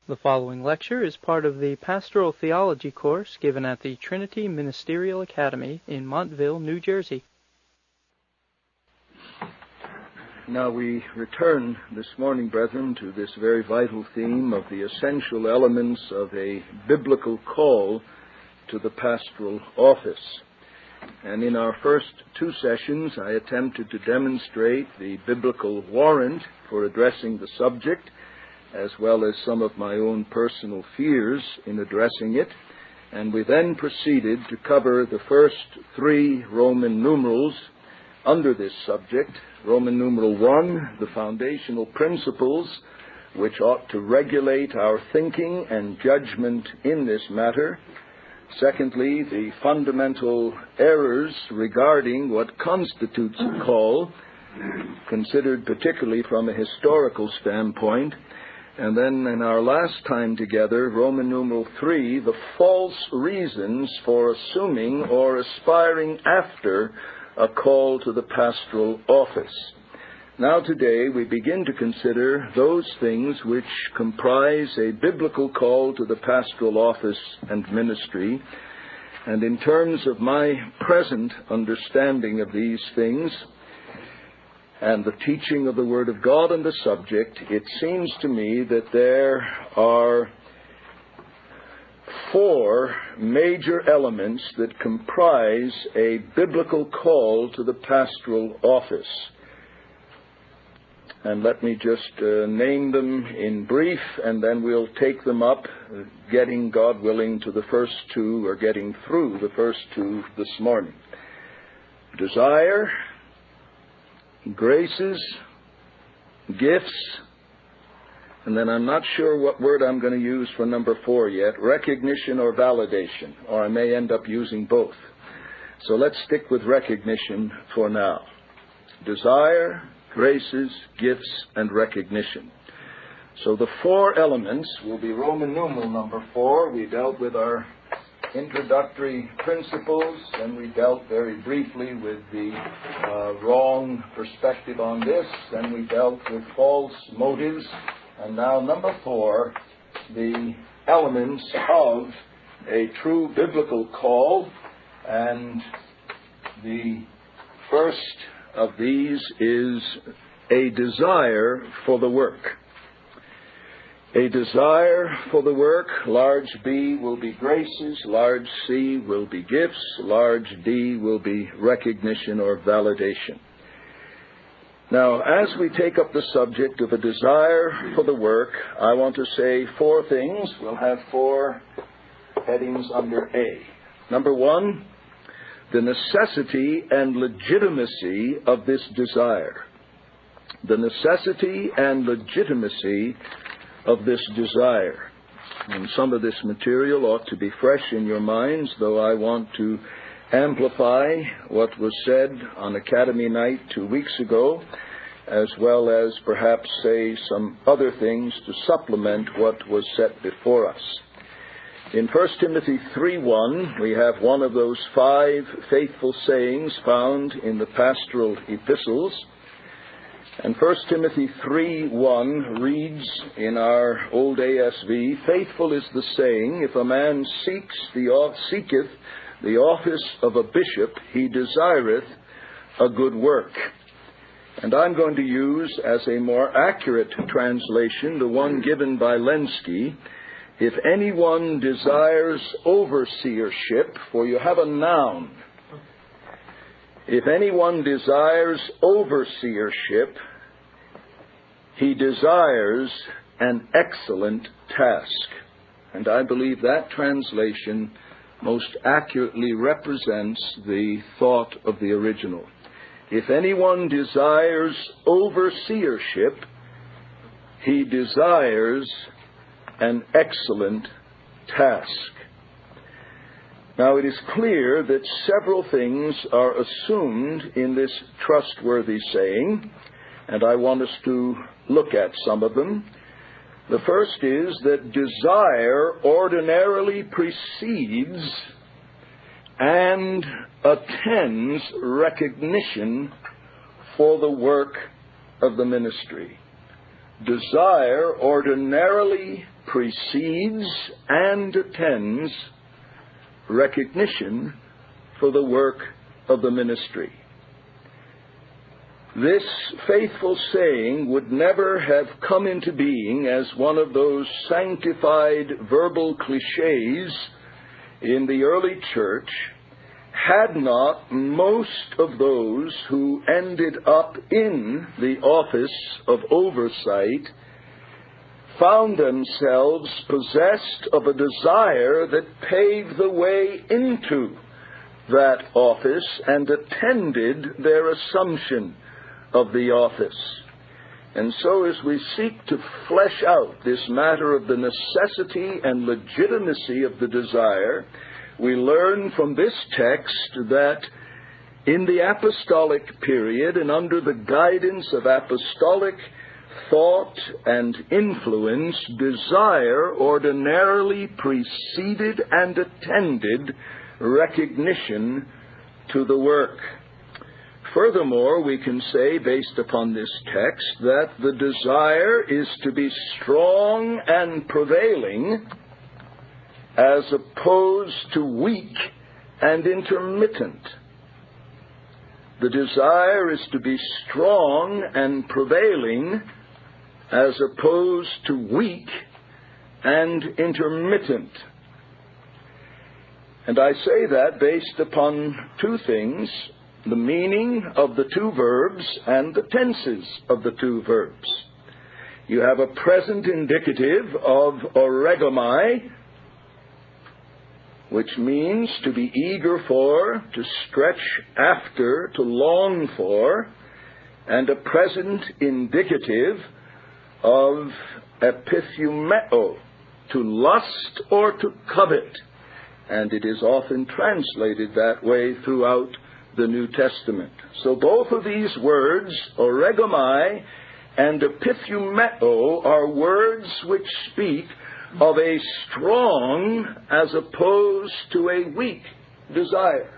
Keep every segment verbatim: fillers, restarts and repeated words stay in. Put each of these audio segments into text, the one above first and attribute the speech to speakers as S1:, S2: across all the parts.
S1: The following lecture is part of the Pastoral Theology course given at the Trinity Ministerial Academy in Montville, New Jersey.
S2: Now we return this morning, brethren, to this very vital theme of the essential elements of a biblical call to the pastoral office. And in our first two sessions, I attempted to demonstrate the biblical warrant for addressing the subject, as well as some of my own personal fears in addressing it. And we then proceeded to cover the first three Roman numerals under this subject. Roman numeral one, the foundational principles which ought to regulate our thinking and judgment in this matter. Secondly, the fundamental errors regarding what constitutes a call, considered particularly from a historical standpoint. And then in our last time together, Roman numeral three, the false reasons for assuming or aspiring after a call to the pastoral office. Now today we begin to consider those things which comprise a biblical call to the pastoral office and ministry. And in terms of my present understanding of these things, and the teaching of the Word of God on the subject, it seems to me that there are four major elements that comprise a biblical call to the pastoral office. And let me just uh, name them in brief, and then we'll take them up, uh, getting, God willing, to the first two, or getting through the first two this morning. Desire, graces, gifts, and then I'm not sure what word I'm going to use for number four yet, recognition or validation, or I may end up using both. So let's stick with recognition for now. Desire, graces, gifts, and recognition. So the four elements will be Roman numeral number four. We dealt with our introductory principles, and we dealt very briefly with the uh, wrong perspective on this, then we dealt with false motives, and now number four, the elements of a true biblical call. And the first of these is a desire for the work. A desire for the work. Large B will be graces, large C will be gifts, large D will be recognition or validation. Now, as we take up the subject of a desire for the work, I want to say four things. We'll have four headings under A. Number one, the necessity and legitimacy of this desire. The necessity and legitimacy of this desire. And some of this material ought to be fresh in your minds, though I want to amplify what was said on Academy Night two weeks ago, as well as perhaps say some other things to supplement what was set before us. In First Timothy three one, we have one of those five faithful sayings found in the pastoral epistles. And First Timothy three one reads in our old A S V, "Faithful is the saying, if a man seeks the seeketh the office of a bishop, he desireth a good work." And I'm going to use as a more accurate translation the one given by Lenski, "If anyone desires overseership," for you have a noun. If anyone desires overseership, he desires an excellent task. And I believe that translation most accurately represents the thought of the original. If anyone desires overseership, he desires an excellent task. Now, it is clear that several things are assumed in this trustworthy saying, and I want us to look at some of them. The first is that desire ordinarily precedes and attends recognition for the work of the ministry. Desire ordinarily precedes and attends recognition for the work of the ministry. This faithful saying would never have come into being as one of those sanctified verbal cliches in the early church had not most of those who ended up in the office of oversight found themselves possessed of a desire that paved the way into that office and attended their assumption of the office. And so as we seek to flesh out this matter of the necessity and legitimacy of the desire, we learn from this text that in the apostolic period and under the guidance of apostolic thought and influence, desire ordinarily preceded and attended recognition to the work. Furthermore, we can say, based upon this text, that the desire is to be strong and prevailing as opposed to weak and intermittent. The desire is to be strong and prevailing as opposed to weak and intermittent. And I say that based upon two things: the meaning of the two verbs and the tenses of the two verbs. You have a present indicative of oregomai, which means to be eager for, to stretch after, to long for, and a present indicative of epithumeo, to lust or to covet. And it is often translated that way throughout the New Testament. So both of these words, oregomai and epithumeo, are words which speak of a strong as opposed to a weak desire.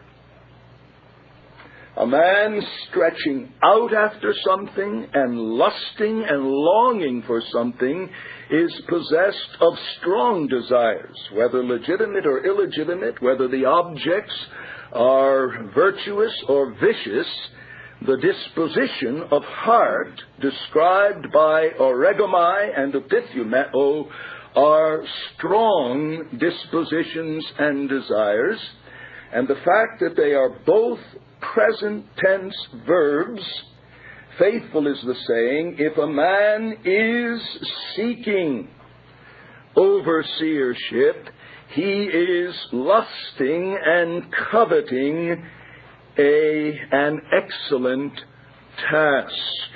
S2: A man stretching out after something and lusting and longing for something is possessed of strong desires, whether legitimate or illegitimate, whether the objects are virtuous or vicious. The disposition of heart described by oregomai and epithumeo are strong dispositions and desires, and the fact that they are both present tense verbs, faithful is the saying, if a man is seeking overseership, he is lusting and coveting a, an excellent task.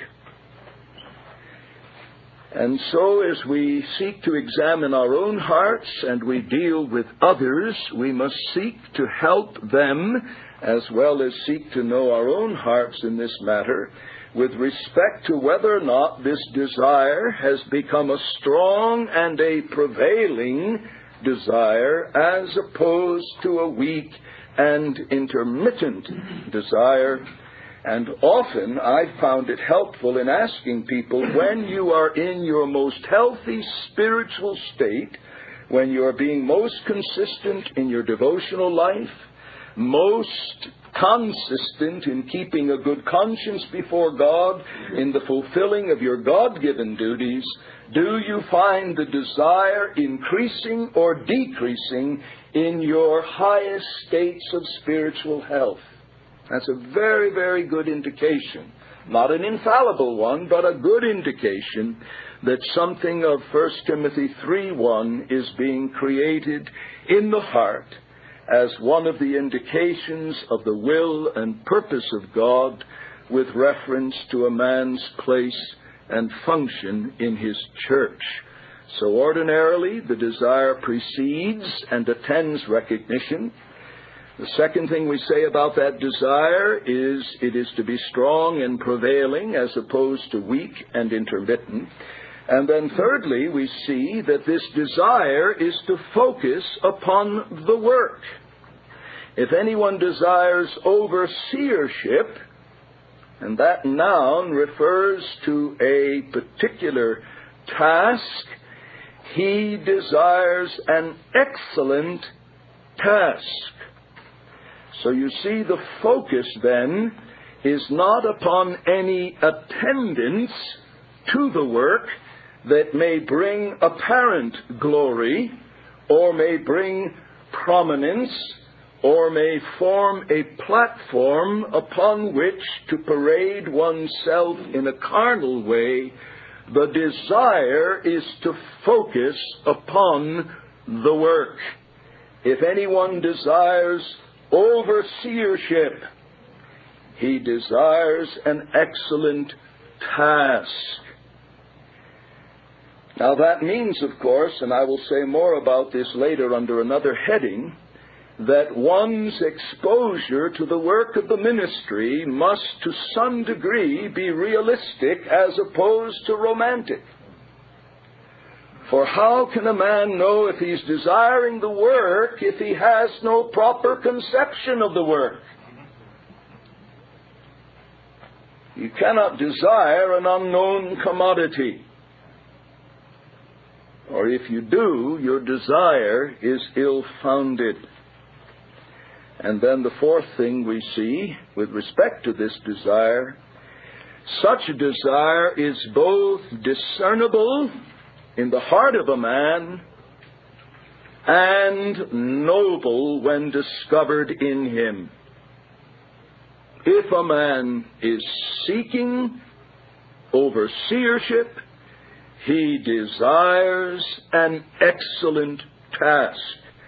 S2: And so as we seek to examine our own hearts and we deal with others, we must seek to help them as well as seek to know our own hearts in this matter with respect to whether or not this desire has become a strong and a prevailing desire as opposed to a weak and intermittent desire. And often I've found it helpful in asking people, when you are in your most healthy spiritual state, when you are being most consistent in your devotional life, most consistent in keeping a good conscience before God, in the fulfilling of your God-given duties, do you find the desire increasing or decreasing in your highest states of spiritual health? That's a very, very good indication. Not an infallible one, but a good indication that something of First Timothy three one is being created in the heart as one of the indications of the will and purpose of God with reference to a man's place and function in his church. So ordinarily, the desire precedes and attends recognition. The second thing we say about that desire is it is to be strong and prevailing as opposed to weak and intermittent. And then thirdly, we see that this desire is to focus upon the work. If anyone desires overseership, and that noun refers to a particular task, he desires an excellent task. So you see, the focus then is not upon any attendance to the work that may bring apparent glory, or may bring prominence, or may form a platform upon which to parade oneself in a carnal way. The desire is to focus upon the work. If anyone desires overseership, he desires an excellent task. Now that means, of course, and I will say more about this later under another heading, that one's exposure to the work of the ministry must to some degree be realistic as opposed to romantic. For how can a man know if he's desiring the work if he has no proper conception of the work? You cannot desire an unknown commodity. Or if you do, your desire is ill-founded. And then the fourth thing we see with respect to this desire, such a desire is both discernible in the heart of a man and noble when discovered in him. If a man is seeking overseership, he desires an excellent task.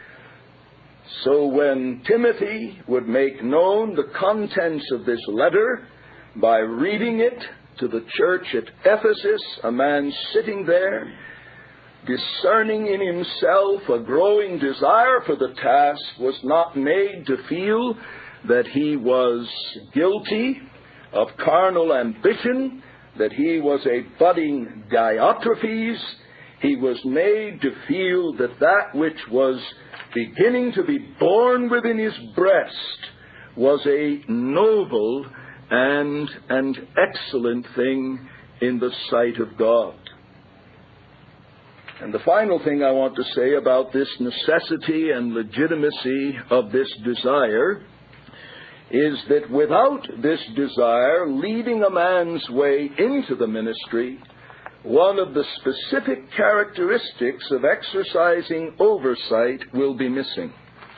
S2: So when Timothy would make known the contents of this letter by reading it to the church at Ephesus, a man sitting there, discerning in himself a growing desire for the task, was not made to feel that he was guilty of carnal ambition, that he was a budding Diotrephes. He was made to feel that that which was beginning to be born within his breast was a noble and an excellent thing in the sight of God. And the final thing I want to say about this necessity and legitimacy of this desire is that without this desire leading a man's way into the ministry, one of the specific characteristics of exercising oversight will be missing.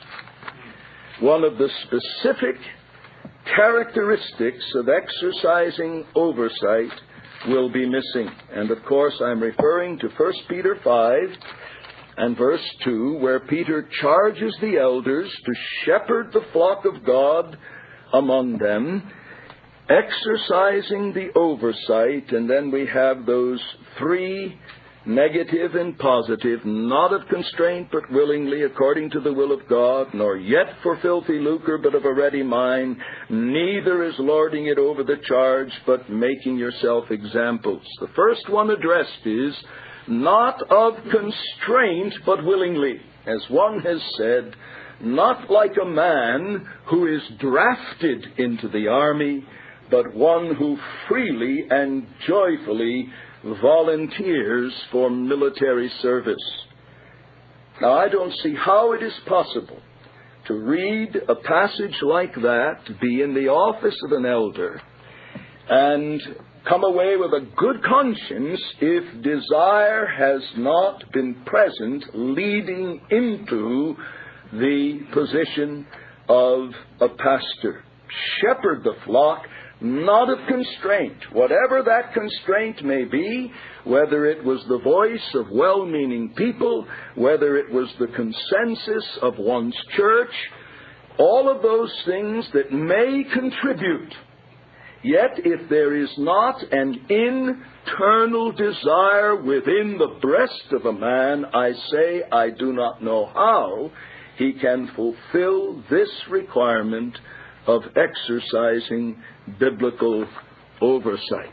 S2: One of the specific characteristics of exercising oversight will be missing. And of course, I'm referring to First Peter five and verse two, where Peter charges the elders to shepherd the flock of God among them, exercising the oversight. And then we have those three, negative and positive, not of constraint but willingly, according to the will of God, nor yet for filthy lucre but of a ready mind, neither is lording it over the charge but making yourself examples. The first one addressed is not of constraint but willingly, as one has said, not like a man who is drafted into the army, but one who freely and joyfully volunteers for military service. Now, I don't see how it is possible to read a passage like that, be in the office of an elder, and come away with a good conscience if desire has not been present leading into the position of a pastor. Shepherd the flock, not of constraint, whatever that constraint may be, whether it was the voice of well-meaning people, whether it was the consensus of one's church, all of those things that may contribute. Yet if there is not an internal desire within the breast of a man, I say I do not know how he can fulfill this requirement of exercising biblical oversight.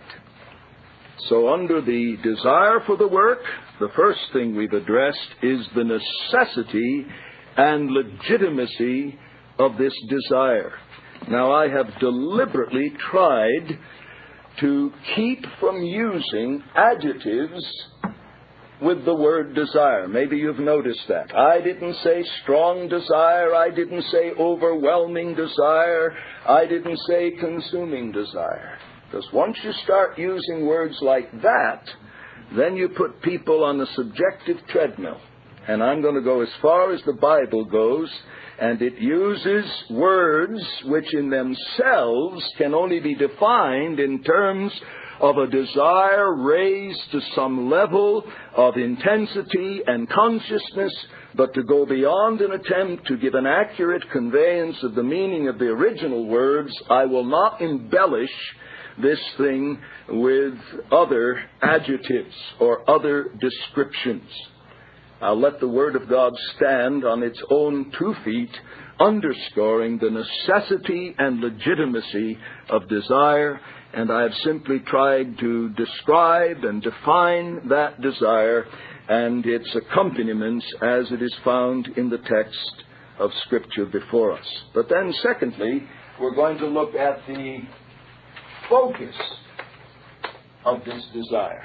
S2: So under the desire for the work, the first thing we've addressed is the necessity and legitimacy of this desire. Now, I have deliberately tried to keep from using adjectives with the word desire. Maybe you've noticed that. I didn't say strong desire. I didn't say overwhelming desire. I didn't say consuming desire. Because once you start using words like that, then you put people on a subjective treadmill. And I'm going to go as far as the Bible goes, and it uses words which in themselves can only be defined in terms of a desire raised to some level of intensity and consciousness, but to go beyond an attempt to give an accurate conveyance of the meaning of the original words, I will not embellish this thing with other adjectives or other descriptions. I'll let the Word of God stand on its own two feet, underscoring the necessity and legitimacy of desire, and I have simply tried to describe and define that desire and its accompaniments as it is found in the text of Scripture before us. But then, secondly, we're going to look at the focus of this desire.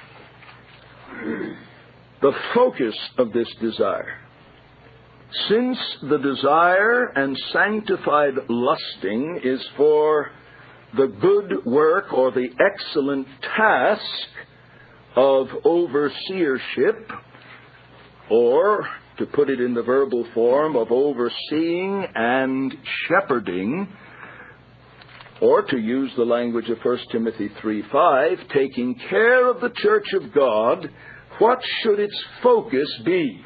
S2: The focus of this desire. Since the desire and sanctified lusting is for the good work or the excellent task of overseership, or, to put it in the verbal form, of overseeing and shepherding, or to use the language of First Timothy three five, taking care of the church of God, what should its focus be?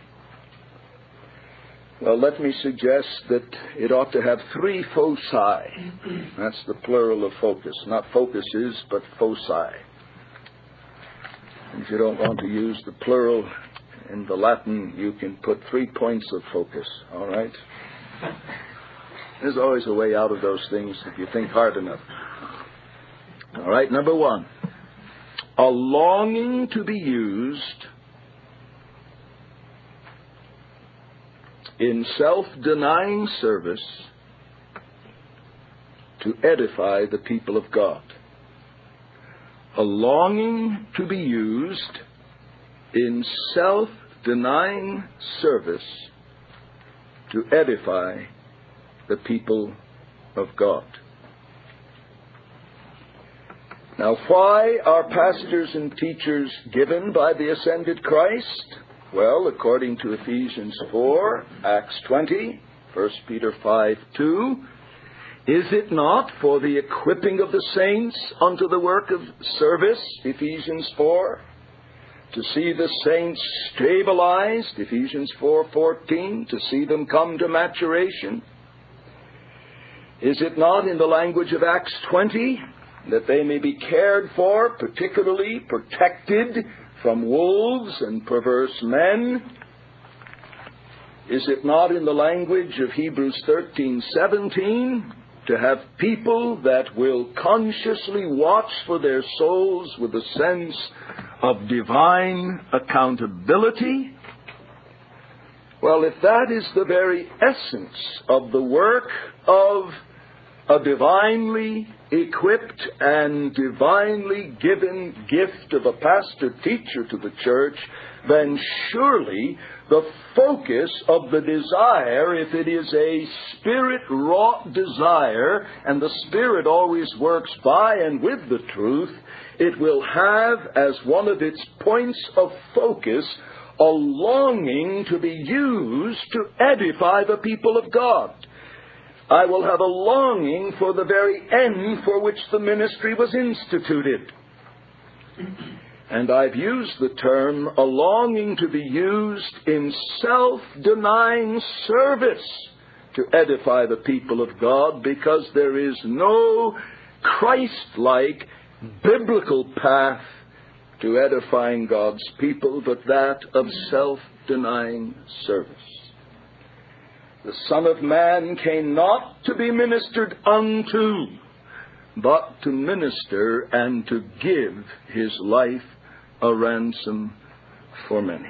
S2: Well, let me suggest that it ought to have three foci. That's the plural of focus. Not focuses, but foci. If you don't want to use the plural in the Latin, you can put three points of focus, all right? There's always a way out of those things if you think hard enough. All right, number one. A longing to be used in self-denying service to edify the people of God. A longing to be used in self-denying service to edify the people of God. Now, why are pastors and teachers given by the ascended Christ? Well, according to Ephesians four, Acts twenty, First Peter five two, is it not for the equipping of the saints unto the work of service, Ephesians four, to see the saints stabilized, Ephesians four fourteen, to see them come to maturation? Is it not in the language of Acts twenty, that they may be cared for, particularly protected from wolves and perverse men? Is it not in the language of Hebrews thirteen seventeen, to have people that will consciously watch for their souls with a sense of divine accountability? Well, if that is the very essence of the work of a divinely equipped and divinely given gift of a pastor-teacher to the church, then surely the focus of the desire, if it is a spirit-wrought desire, and the Spirit always works by and with the truth, it will have as one of its points of focus a longing to be used to edify the people of God. I will have a longing for the very end for which the ministry was instituted. And I've used the term a longing to be used in self-denying service to edify the people of God, because there is no Christ-like biblical path to edifying God's people but that of self-denying service. The Son of Man came not to be ministered unto, but to minister and to give his life a ransom for many.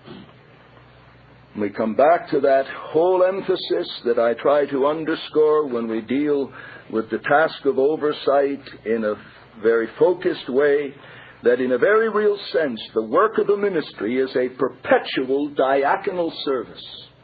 S2: We come back to that whole emphasis that I try to underscore when we deal with the task of oversight in a very focused way, that in a very real sense, the work of the ministry is a perpetual diaconal service.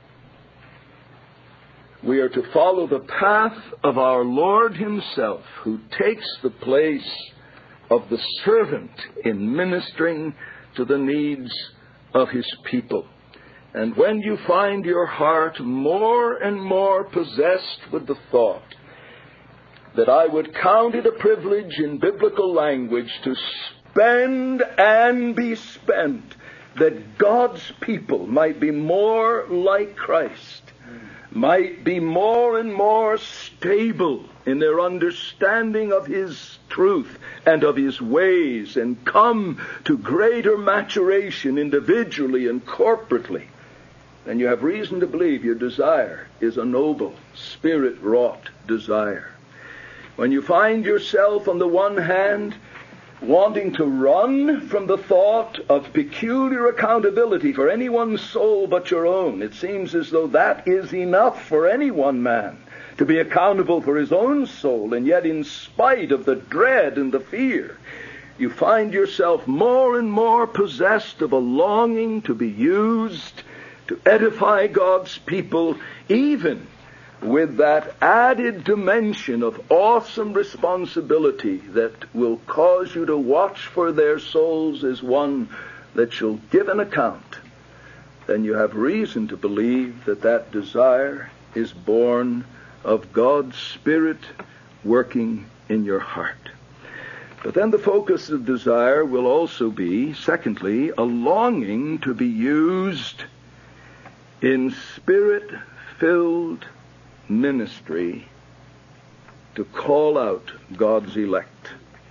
S2: We are to follow the path of our Lord himself, who takes the place of the servant in ministering to the needs of his people. And when you find your heart more and more possessed with the thought that I would count it a privilege in biblical language to spend and be spent, that God's people might be more like Christ, might be more and more stable in their understanding of his truth and of his ways, and come to greater maturation individually and corporately, then you have reason to believe your desire is a noble, spirit-wrought desire. When you find yourself, on the one hand, wanting to run from the thought of peculiar accountability for anyone's soul but your own, it seems as though that is enough for any one man to be accountable for his own soul, and yet in spite of the dread and the fear, you find yourself more and more possessed of a longing to be used to edify God's people, even with that added dimension of awesome responsibility that will cause you to watch for their souls as one that shall give an account. Then you have reason to believe that that desire is born of God's Spirit working in your heart. But then the focus of desire will also be, secondly, a longing to be used in Spirit-filled ministry to call out God's elect.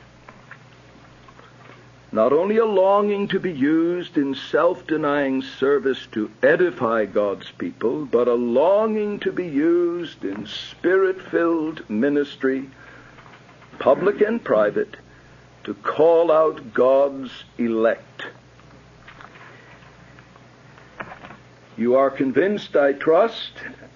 S2: Not only a longing to be used in self-denying service to edify God's people, but a longing to be used in Spirit-filled ministry, public and private, to call out God's elect. You are convinced, I trust,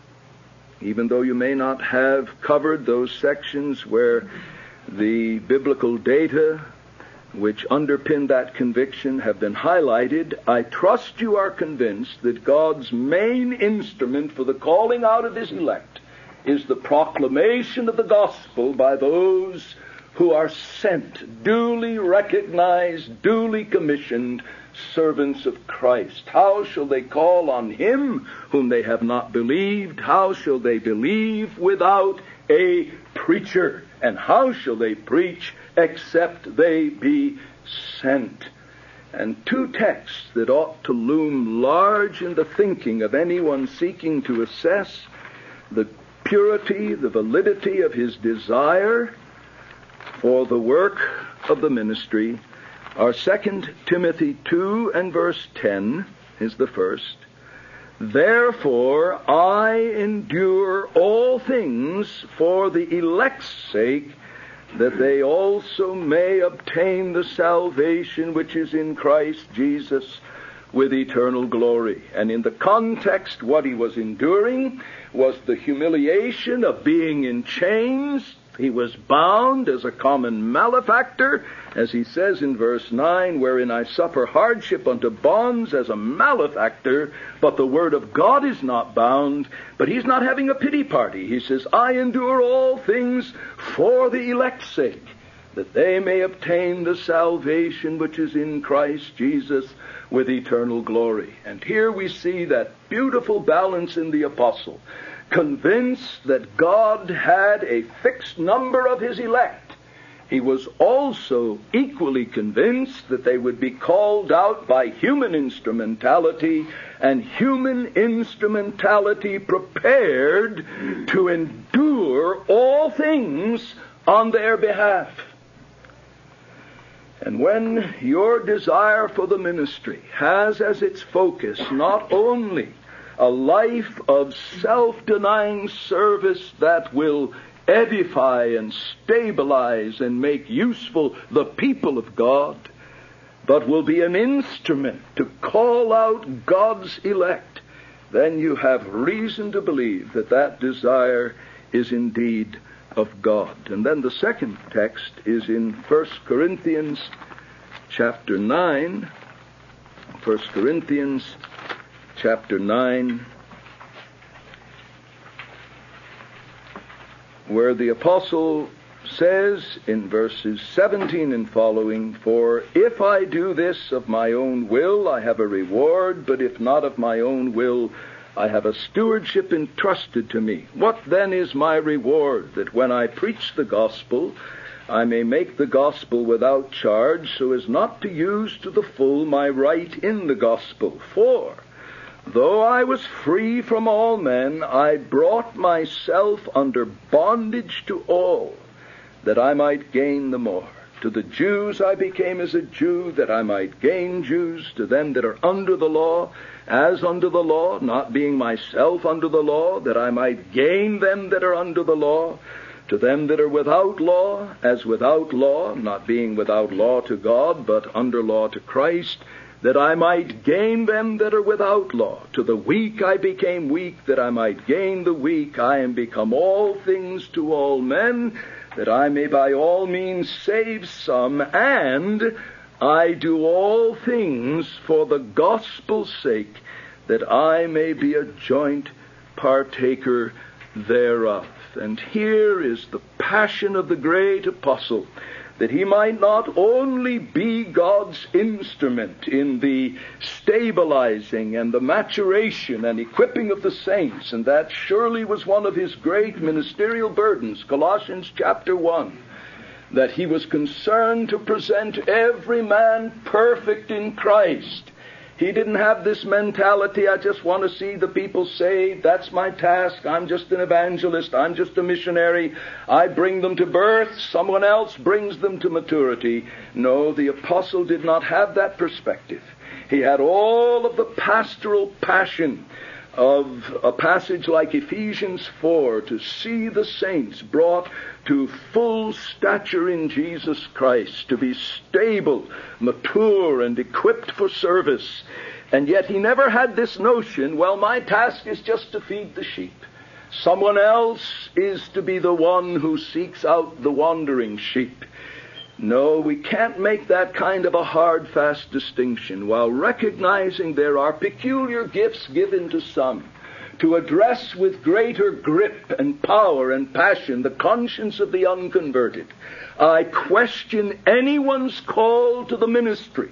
S2: even though you may not have covered those sections where the biblical data which underpin that conviction have been highlighted, I trust you are convinced that God's main instrument for the calling out of his elect is the proclamation of the gospel by those who are sent, duly recognized, duly commissioned servants of Christ. How shall they call on him whom they have not believed? How shall they believe without a preacher? And how shall they preach except they be sent? And two texts that ought to loom large in the thinking of anyone seeking to assess the purity, the validity of his desire for the work of the ministry are Second Timothy two and verse ten is the first. Therefore I endure all things for the elect's sake, that they also may obtain the salvation which is in Christ Jesus with eternal glory. And in the context, what he was enduring was the humiliation of being in chains. He was bound as a common malefactor, as he says in verse nine, wherein I suffer hardship unto bonds as a malefactor, but the word of God is not bound. But he's not having a pity party. He says, I endure all things for the elect's sake, that they may obtain the salvation which is in Christ Jesus with eternal glory. And here we see that beautiful balance in the apostle, convinced that God had a fixed number of his elect. He was also equally convinced that they would be called out by human instrumentality, and human instrumentality prepared to endure all things on their behalf. And when your desire for the ministry has as its focus not only a life of self-denying service that will edify and stabilize and make useful the people of God, but will be an instrument to call out God's elect, then you have reason to believe that that desire is indeed of God. And then the second text is in First Corinthians chapter nine, First Corinthians chapter nine, where the apostle says in verses seventeen and following, "For if I do this of my own will, I have a reward, but if not of my own will, I have a stewardship entrusted to me. What then is my reward? That when I preach the gospel, I may make the gospel without charge, so as not to use to the full my right in the gospel. For though I was free from all men, I brought myself under bondage to all, that I might gain the more. To the Jews I became as a Jew, that I might gain Jews. To them that are under the law, as under the law, not being myself under the law, that I might gain them that are under the law. To them that are without law, as without law, not being without law to God, but under law to Christ, that I might gain them that are without law. To the weak I became weak, that I might gain the weak. I am become all things to all men, that I may by all means save some, and I do all things for the gospel's sake, that I may be a joint partaker thereof." And here is the passion of the great apostle, that he might not only be God's instrument in the stabilizing and the maturation and equipping of the saints, and that surely was one of his great ministerial burdens, Colossians chapter one, that he was concerned to present every man perfect in Christ. He didn't have this mentality, I just want to see the people saved, that's my task, I'm just an evangelist, I'm just a missionary, I bring them to birth, someone else brings them to maturity. No, the apostle did not have that perspective. He had all of the pastoral passion of a passage like Ephesians four, to see the saints brought to full stature in Jesus Christ, to be stable, mature, and equipped for service. And yet he never had this notion, well, my task is just to feed the sheep. Someone else is to be the one who seeks out the wandering sheep. No, we can't make that kind of a hard, fast distinction, while recognizing there are peculiar gifts given to some to address with greater grip and power and passion the conscience of the unconverted. I question anyone's call to the ministry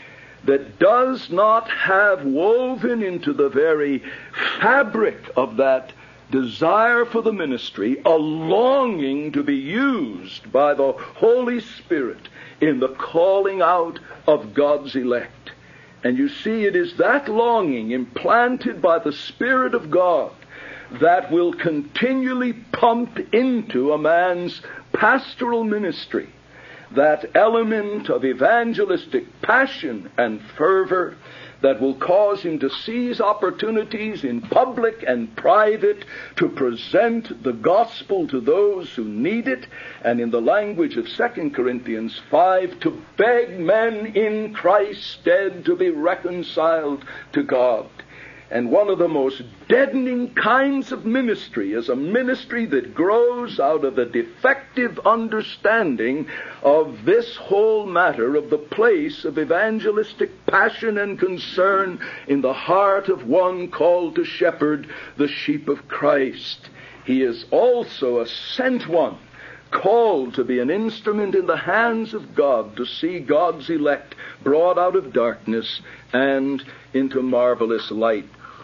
S2: that does not have woven into the very fabric of that desire for the ministry a longing to be used by the Holy Spirit in the calling out of God's elect. And you see, it is that longing implanted by the Spirit of God that will continually pump into a man's pastoral ministry that element of evangelistic passion and fervor that will cause him to seize opportunities in public and private to present the gospel to those who need it, and in the language of Second Corinthians five, to beg men in Christ's stead to be reconciled to God. And one of the most deadening kinds of ministry is a ministry that grows out of a defective understanding of this whole matter of the place of evangelistic passion and concern in the heart of one called to shepherd the sheep of Christ. He is also a sent one, called to be an instrument in the hands of God to see God's elect brought out of darkness and into marvelous light.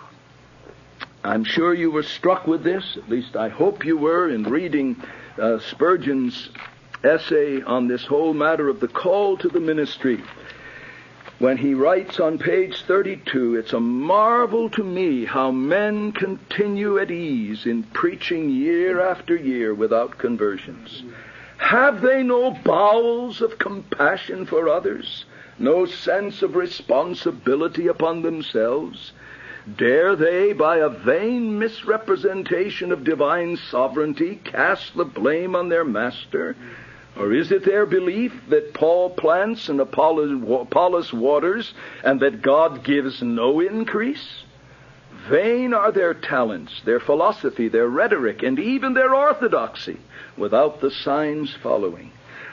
S2: I'm sure you were struck with this, at least I hope you were, in reading uh, Spurgeon's essay on this whole matter of the call to the ministry. When he writes on page thirty-two, "It's a marvel to me how men continue at ease in preaching year after year without conversions. Have they no bowels of compassion for others, no sense of responsibility upon themselves? Dare they, by a vain misrepresentation of divine sovereignty, cast the blame on their master? Or is it their belief that Paul plants and Apollos waters, and that God gives no increase? Vain are their talents, their philosophy, their rhetoric, and even their orthodoxy, without the signs following.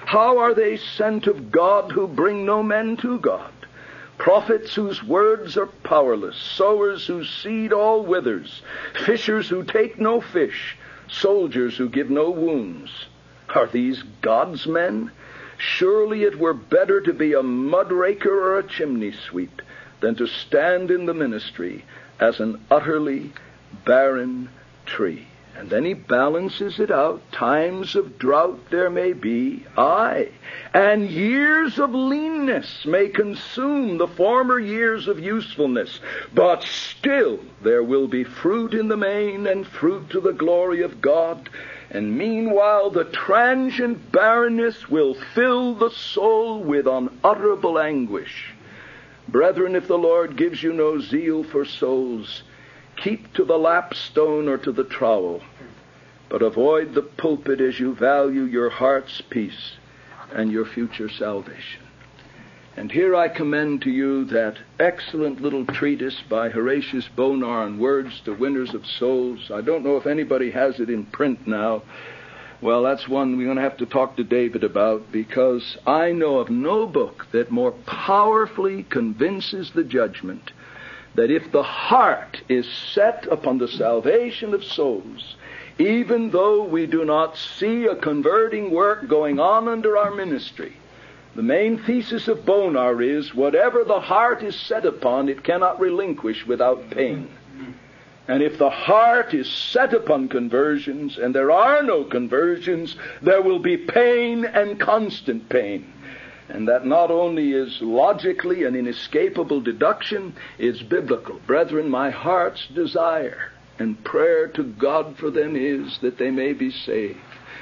S2: How are they sent of God who bring no men to God? Prophets whose words are powerless, sowers whose seed all withers, fishers who take no fish, soldiers who give no wounds. Are these God's men? Surely it were better to be a mudraker or a chimney sweep than to stand in the ministry as an utterly barren tree. And then he balances it out. Times of drought there may be, aye, and years of leanness may consume the former years of usefulness, but still there will be fruit in the main and fruit to the glory of God. And meanwhile the transient barrenness will fill the soul with unutterable anguish. Brethren, if the Lord gives you no zeal for souls, keep to the lapstone or to the trowel, but avoid the pulpit as you value your heart's peace and your future salvation. And here I commend to you that excellent little treatise by Horatius Bonar on Words to Winners of Souls. I don't know if anybody has it in print now. Well, that's one we're going to have to talk to David about, because I know of no book that more powerfully convinces the judgment that if the heart is set upon the salvation of souls, even though we do not see a converting work going on under our ministry, the main thesis of Bonar is whatever the heart is set upon, it cannot relinquish without pain. And if the heart is set upon conversions, and there are no conversions, there will be pain and constant pain. And that not only is logically an inescapable deduction, it's biblical. Brethren, my heart's desire and prayer to God for them is that they may be saved.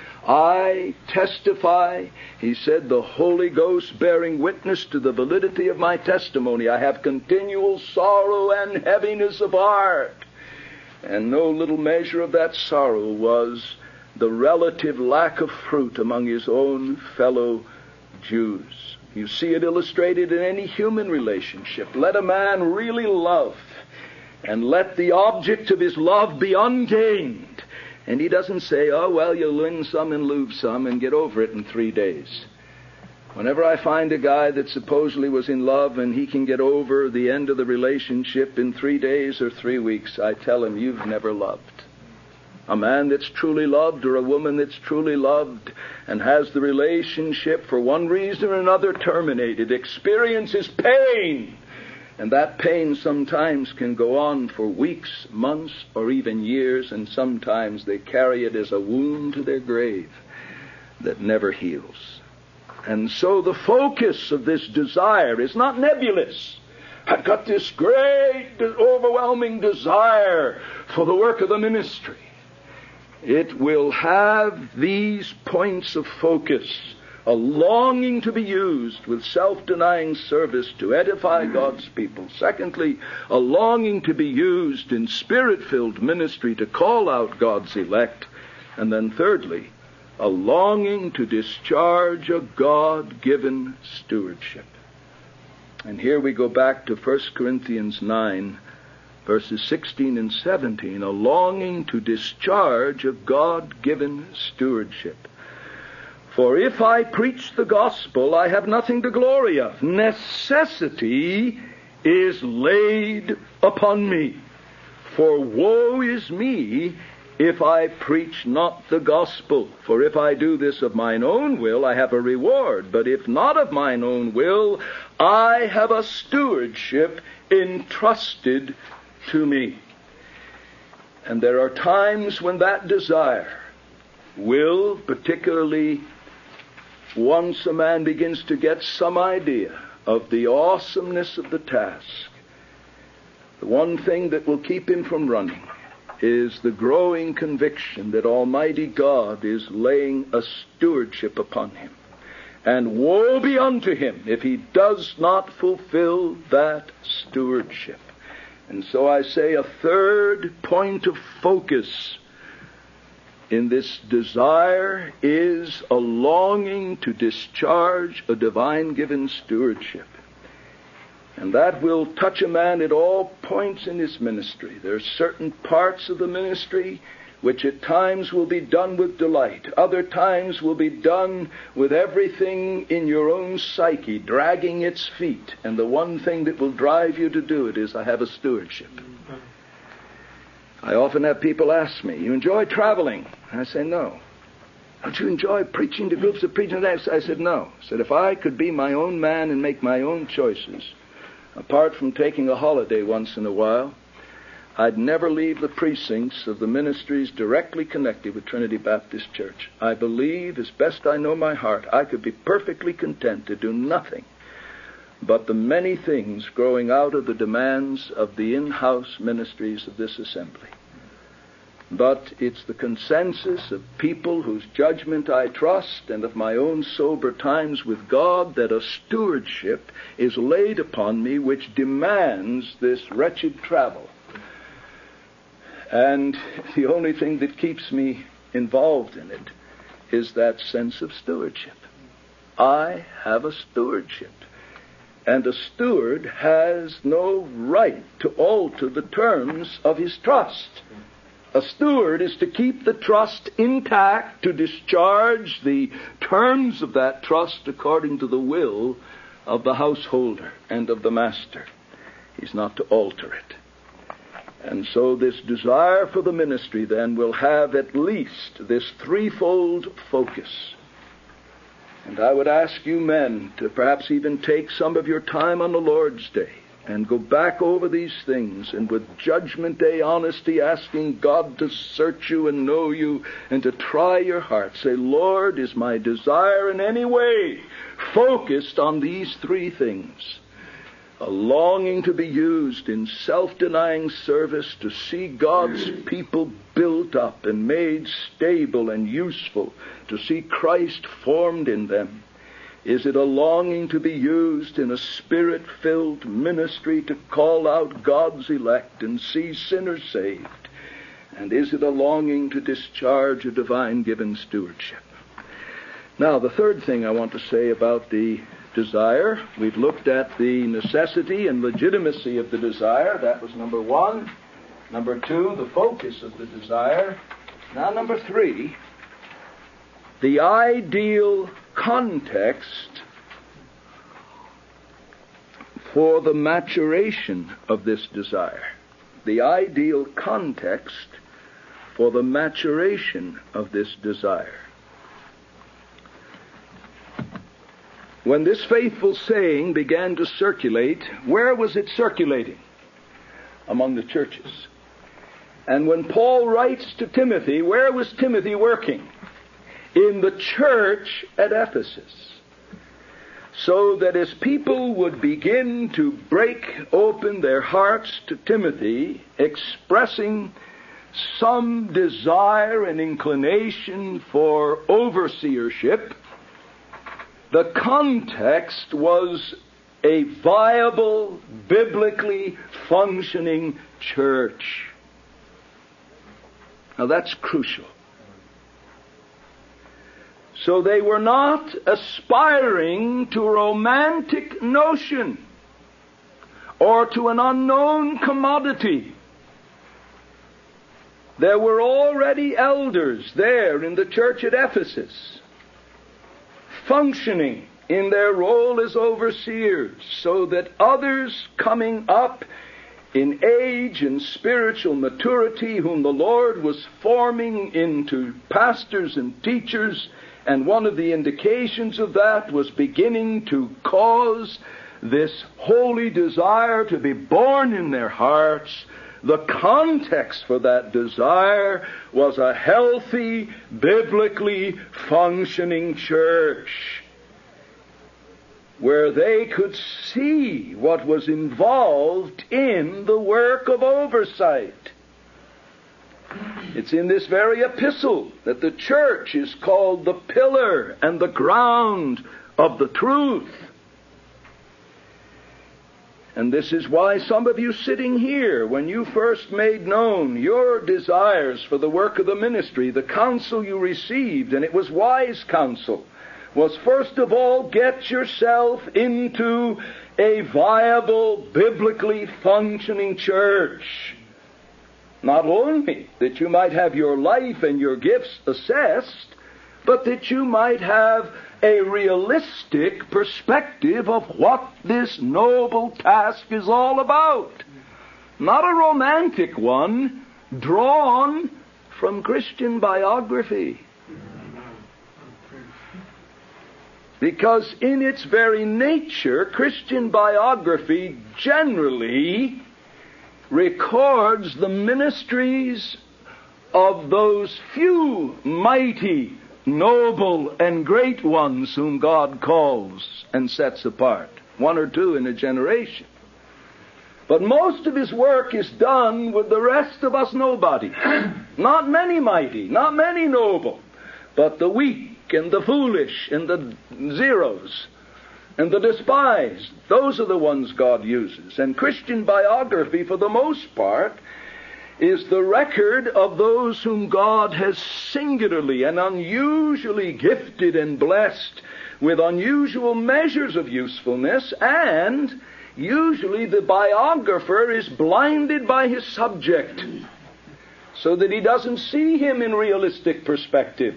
S2: I testify, he said, the Holy Ghost bearing witness to the validity of my testimony. I have continual sorrow and heaviness of heart. And no little measure of that sorrow was the relative lack of fruit among his own fellow Jews. You see it illustrated in any human relationship. Let a man really love, and let the object of his love be ungained. And he doesn't say, oh, well, you'll win some and lose some and get over it in three days. Whenever I find a guy that supposedly was in love and he can get over the end of the relationship in three days or three weeks, I tell him, you've never loved. A man that's truly loved, or a woman that's truly loved and has the relationship for one reason or another terminated, experiences pain. And that pain sometimes can go on for weeks, months, or even years, and sometimes they carry it as a wound to their grave that never heals. And so the focus of this desire is not nebulous. I've got this great, overwhelming desire for the work of the ministry. It will have these points of focus: a longing to be used with self-denying service to edify God's people. Secondly, a longing to be used in spirit-filled ministry to call out God's elect. And then thirdly, a longing to discharge a God-given stewardship. And here we go back to First Corinthians nine, verses sixteen and seventeen, a longing to discharge a God-given stewardship. For if I preach the gospel, I have nothing to glory of. Necessity is laid upon me. For woe is me if I preach not the gospel. For if I do this of mine own will, I have a reward. But if not of mine own will, I have a stewardship entrusted to me. And there are times when that desire will, particularly once a man begins to get some idea of the awesomeness of the task, the one thing that will keep him from running is the growing conviction that Almighty God is laying a stewardship upon him. And woe be unto him if he does not fulfill that stewardship. And so I say a third point of focus in this desire is a longing to discharge a divine-given stewardship. And that will touch a man at all points in his ministry. There are certain parts of the ministry which at times will be done with delight, other times will be done with everything in your own psyche dragging its feet, and the one thing that will drive you to do it is, I have a stewardship. I often have people ask me, you enjoy traveling? I say, no. Don't you enjoy preaching to groups of preachers? I said, no. I said, if I could be my own man and make my own choices, apart from taking a holiday once in a while, I'd never leave the precincts of the ministries directly connected with Trinity Baptist Church. I believe, as best I know my heart, I could be perfectly content to do nothing but the many things growing out of the demands of the in-house ministries of this assembly. But it's the consensus of people whose judgment I trust and of my own sober times with God that a stewardship is laid upon me which demands this wretched travel. And the only thing that keeps me involved in it is that sense of stewardship. I have a stewardship. And a steward has no right to alter the terms of his trust. A steward is to keep the trust intact, to discharge the terms of that trust according to the will of the householder and of the master. He's not to alter it. And so this desire for the ministry then will have at least this threefold focus. And I would ask you men to perhaps even take some of your time on the Lord's Day and go back over these things, and with Judgment Day honesty, asking God to search you and know you and to try your heart. Say, Lord, is my desire in any way focused on these three things? A longing to be used in self-denying service to see God's people built up and made stable and useful, to see Christ formed in them. Is it a longing to be used in a spirit-filled ministry to call out God's elect and see sinners saved? And is it a longing to discharge a divine-given stewardship? Now, the third thing I want to say about the desire, we've looked at the necessity and legitimacy of the desire. That was number one. Number two, the focus of the desire. Now, number three, the ideal context for the maturation of this desire. The ideal context for the maturation of this desire. When this faithful saying began to circulate, where was it circulating? Among the churches. And when Paul writes to Timothy, where was Timothy working? In the church at Ephesus. So that as people would begin to break open their hearts to Timothy, expressing some desire and inclination for overseership, the context was a viable, biblically functioning church. Now that's crucial. So they were not aspiring to a romantic notion or to an unknown commodity. There were already elders there in the church at Ephesus, functioning in their role as overseers, so that others coming up in age and spiritual maturity, whom the Lord was forming into pastors and teachers, and one of the indications of that was beginning to cause this holy desire to be born in their hearts. The context for that desire was a healthy, biblically functioning church, where they could see what was involved in the work of oversight. It's in this very epistle that the church is called the pillar and the ground of the truth. And this is why some of you sitting here, when you first made known your desires for the work of the ministry, the counsel you received, and it was wise counsel, was first of all, get yourself into a viable, biblically functioning church. Not only that you might have your life and your gifts assessed, but that you might have a realistic perspective of what this noble task is all about. Not a romantic one drawn from Christian biography. Because in its very nature, Christian biography generally records the ministries of those few mighty, noble, and great ones whom God calls and sets apart. One or two in a generation. But most of his work is done with the rest of us nobodies. Not many mighty, not many noble, but the weak and the foolish and the zeros and the despised. Those are the ones God uses. And Christian biography, for the most part, is the record of those whom God has singularly and unusually gifted and blessed with unusual measures of usefulness, and usually the biographer is blinded by his subject so that he doesn't see him in realistic perspective.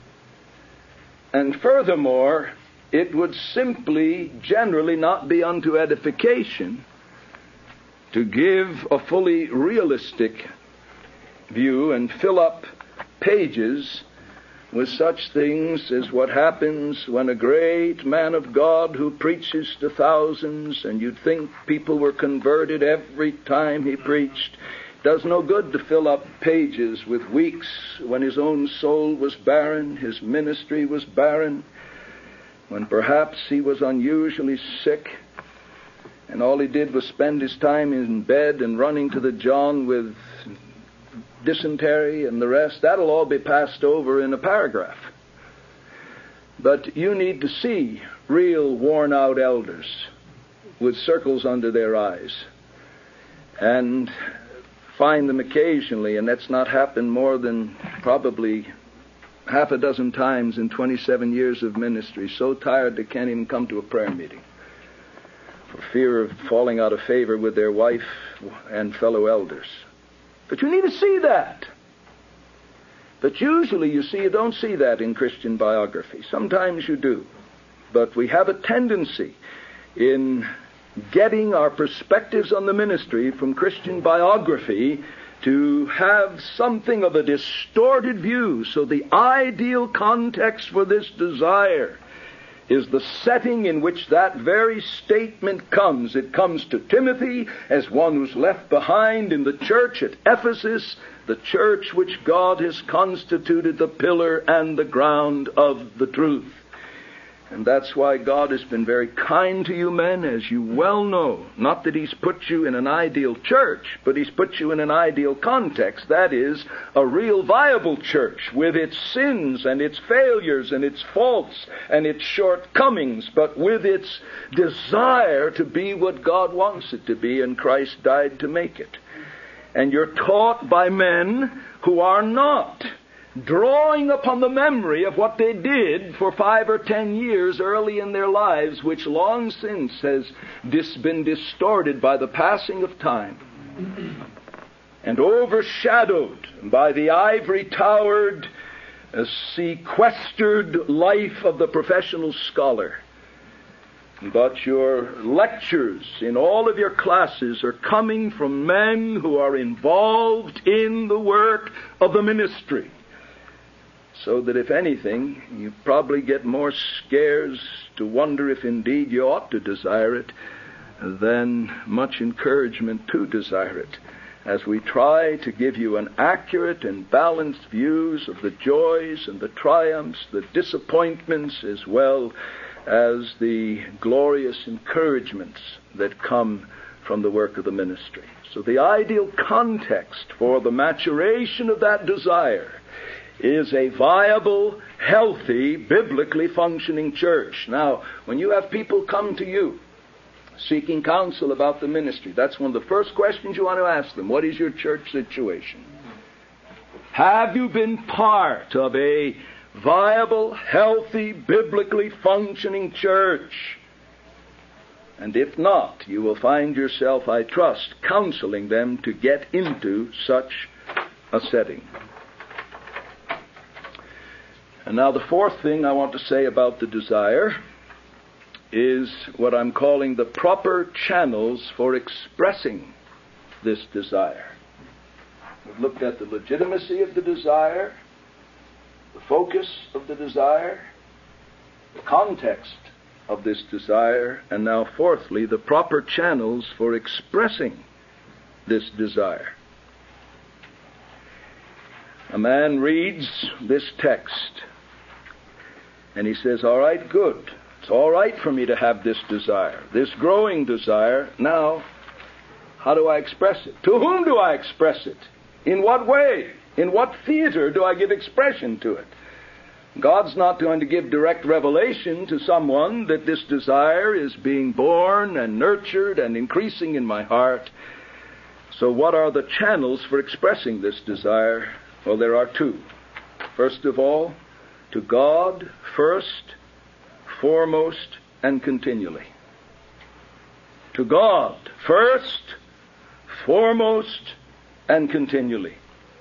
S2: And furthermore, it would simply, generally not be unto edification to give a fully realistic view and fill up pages with such things as what happens when a great man of God who preaches to thousands, and you'd think people were converted every time he preached. Does no good to fill up pages with weeks when his own soul was barren, his ministry was barren, when perhaps he was unusually sick, and all he did was spend his time in bed and running to the John with dysentery and the rest. That'll all be passed over in a paragraph. But you need to see real worn-out elders with circles under their eyes and find them occasionally, and that's not happened more than probably half a dozen times in twenty-seven years of ministry, so tired they can't even come to a prayer meeting for fear of falling out of favor with their wife and fellow elders. But you need to see that. But usually, you see, you don't see that in Christian biography. Sometimes you do. But we have a tendency in getting our perspectives on the ministry from Christian biography to have something of a distorted view. So the ideal context for this desire is the setting in which that very statement comes. It comes to Timothy as one who's left behind in the church at Ephesus, the church which God has constituted the pillar and the ground of the truth. And that's why God has been very kind to you men, as you well know. Not that He's put you in an ideal church, but He's put you in an ideal context. That is, a real viable church with its sins and its failures and its faults and its shortcomings, but with its desire to be what God wants it to be, and Christ died to make it. And you're taught by men who are not drawing upon the memory of what they did for five or ten years early in their lives, which long since has dis- been distorted by the passing of time and overshadowed by the ivory-towered, uh, sequestered life of the professional scholar. But your lectures in all of your classes are coming from men who are involved in the work of the ministry. So that if anything, you probably get more scares to wonder if indeed you ought to desire it than much encouragement to desire it, as we try to give you an accurate and balanced views of the joys and the triumphs, the disappointments, as well as the glorious encouragements that come from the work of the ministry. So the ideal context for the maturation of that desire is a viable, healthy, biblically functioning church. Now, when you have people come to you seeking counsel about the ministry, that's one of the first questions you want to ask them. What is your church situation? Have you been part of a viable, healthy, biblically functioning church? And if not, you will find yourself, I trust, counseling them to get into such a setting. And now the fourth thing I want to say about the desire is what I'm calling the proper channels for expressing this desire. We've looked at the legitimacy of the desire, the focus of the desire, the context of this desire, and now fourthly, the proper channels for expressing this desire. A man reads this text and he says, all right, good. It's all right for me to have this desire, this growing desire. Now, how do I express it? To whom do I express it? In what way? In what theater do I give expression to it? God's not going to give direct revelation to someone that this desire is being born and nurtured and increasing in my heart. So what are the channels for expressing this desire? Well, there are two. First of all, to God first, foremost, and continually. To God first, foremost, and continually.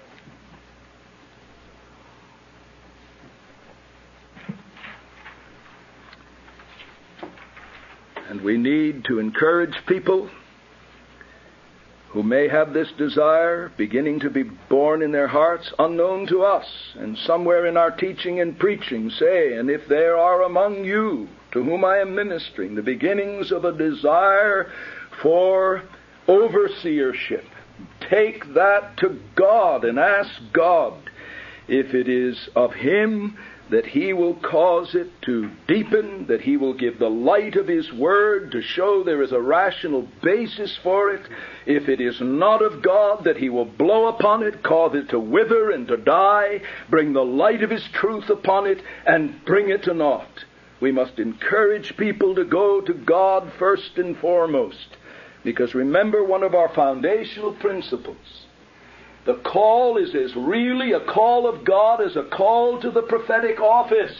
S2: And we need to encourage people who may have this desire beginning to be born in their hearts unknown to us, and somewhere in our teaching and preaching say, and if there are among you to whom I am ministering the beginnings of a desire for overseership, take that to God and ask God if it is of Him, that He will cause it to deepen, that He will give the light of His Word to show there is a rational basis for it. If it is not of God, that He will blow upon it, cause it to wither and to die, bring the light of His truth upon it, and bring it to naught. We must encourage people to go to God first and foremost. Because remember, one of our foundational principles, the call is as really a call of God as a call to the prophetic office.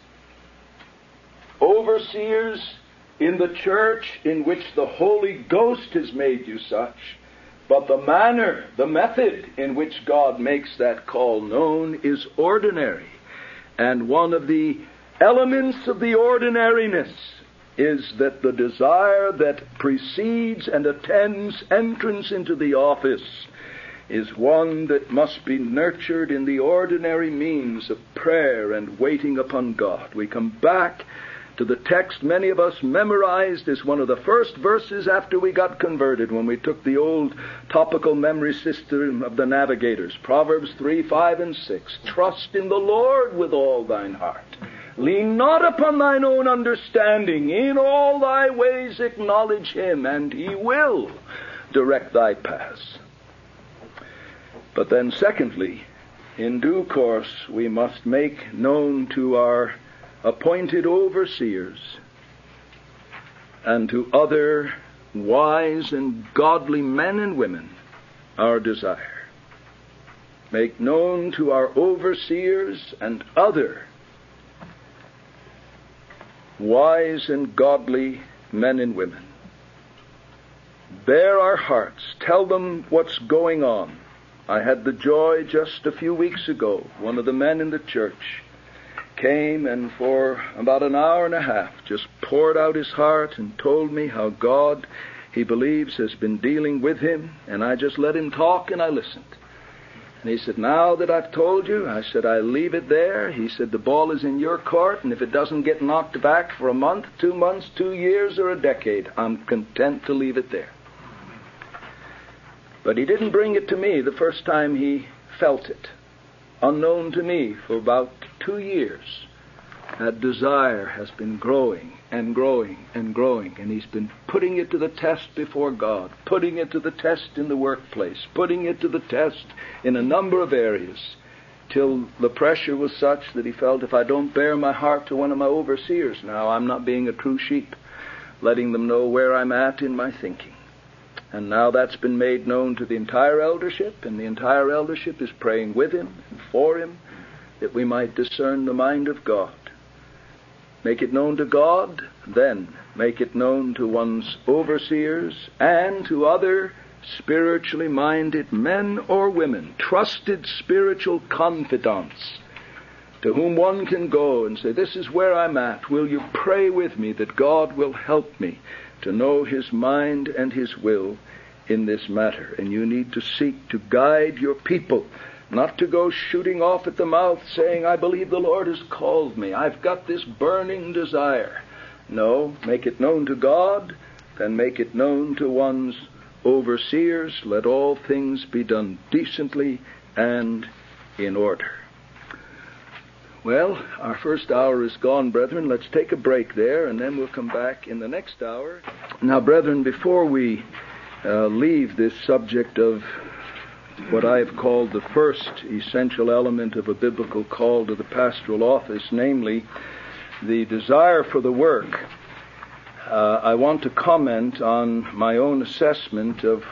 S2: Overseers in the church in which the Holy Ghost has made you such, but the manner, the method in which God makes that call known is ordinary. And one of the elements of the ordinariness is that the desire that precedes and attends entrance into the office is one that must be nurtured in the ordinary means of prayer and waiting upon God. We come back to the text many of us memorized as one of the first verses after we got converted, when we took the old topical memory system of the navigators. Proverbs three, five, and six. Trust in the Lord with all thine heart. Lean not upon thine own understanding. In all thy ways acknowledge Him, and He will direct thy paths. But then secondly, in due course, we must make known to our appointed overseers and to other wise and godly men and women our desire. Make known to our overseers and other wise and godly men and women. Bare our hearts. Tell them what's going on. I had the joy just a few weeks ago. One of the men in the church came and for about an hour and a half just poured out his heart and told me how God, he believes, has been dealing with him. And I just let him talk and I listened. And he said, now that I've told you, I said, I leave it there. He said, the ball is in your court, and if it doesn't get knocked back for a month, two months, two years, or a decade, I'm content to leave it there. But he didn't bring it to me the first time he felt it. Unknown to me for about two years, that desire has been growing and growing and growing, and he's been putting it to the test before God, putting it to the test in the workplace, putting it to the test in a number of areas, till the pressure was such that he felt, if I don't bear my heart to one of my overseers now, I'm not being a true sheep, letting them know where I'm at in my thinking. And now that's been made known to the entire eldership, and the entire eldership is praying with him and for him, that we might discern the mind of God. Make it known to God, then make it known to one's overseers and to other spiritually minded men or women, trusted spiritual confidants, to whom one can go and say, this is where I'm at. Will you pray with me that God will help me to know His mind and His will in this matter? And you need to seek to guide your people, not to go shooting off at the mouth saying, I believe the Lord has called me. I've got this burning desire. No, make it known to God, then make it known to one's overseers. Let all things be done decently and in order. Well, our first hour is gone, brethren. Let's take a break there, and then we'll come back in the next hour. Now, brethren, before we uh, leave this subject of what I have called the first essential element of a biblical call to the pastoral office, namely the desire for the work, uh, I want to comment on my own assessment of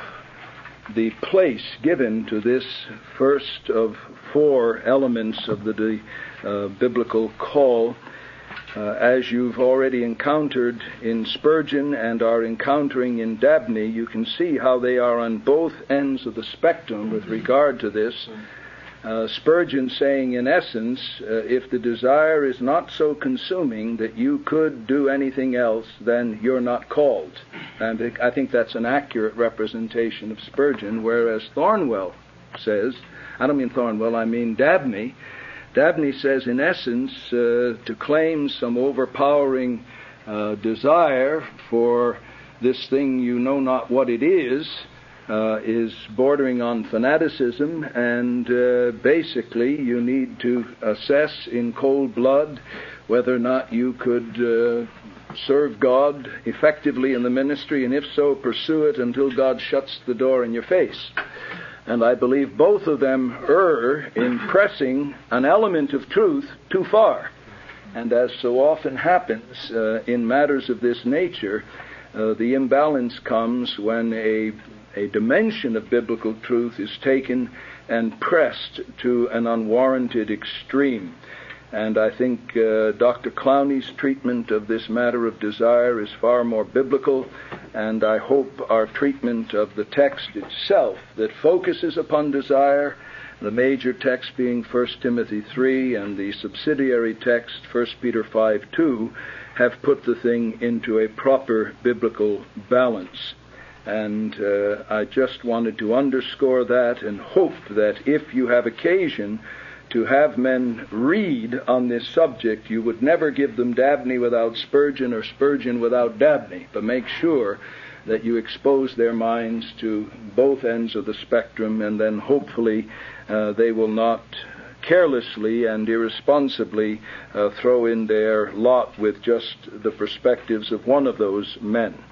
S2: the place given to this first of four elements of the uh, biblical call. Uh, as you've already encountered in Spurgeon and are encountering in Dabney, you can see how they are on both ends of the spectrum with regard to this. Uh, Spurgeon saying, in essence, uh, if the desire is not so consuming that you could do anything else, then you're not called. And I think that's an accurate representation of Spurgeon, whereas Thornwell says, I don't mean Thornwell, I mean Dabney, Dabney says, in essence, uh, to claim some overpowering uh, desire for this thing you know not what it is, uh, is bordering on fanaticism, and uh, basically you need to assess in cold blood whether or not you could uh, serve God effectively in the ministry, and if so, pursue it until God shuts the door in your face. And I believe both of them err in pressing an element of truth too far. And as so often happens uh, in matters of this nature, uh, the imbalance comes when a, a dimension of biblical truth is taken and pressed to an unwarranted extreme. And I think uh, Doctor Clowney's treatment of this matter of desire is far more biblical, and I hope our treatment of the text itself that focuses upon desire, the major text being First Timothy three and the subsidiary text First Peter five two, have put the thing into a proper biblical balance. And uh, I just wanted to underscore that and hope that if you have occasion to have men read on this subject, you would never give them Dabney without Spurgeon or Spurgeon without Dabney, but make sure that you expose their minds to both ends of the spectrum, and then hopefully uh, they will not carelessly and irresponsibly uh, throw in their lot with just the perspectives of one of those men.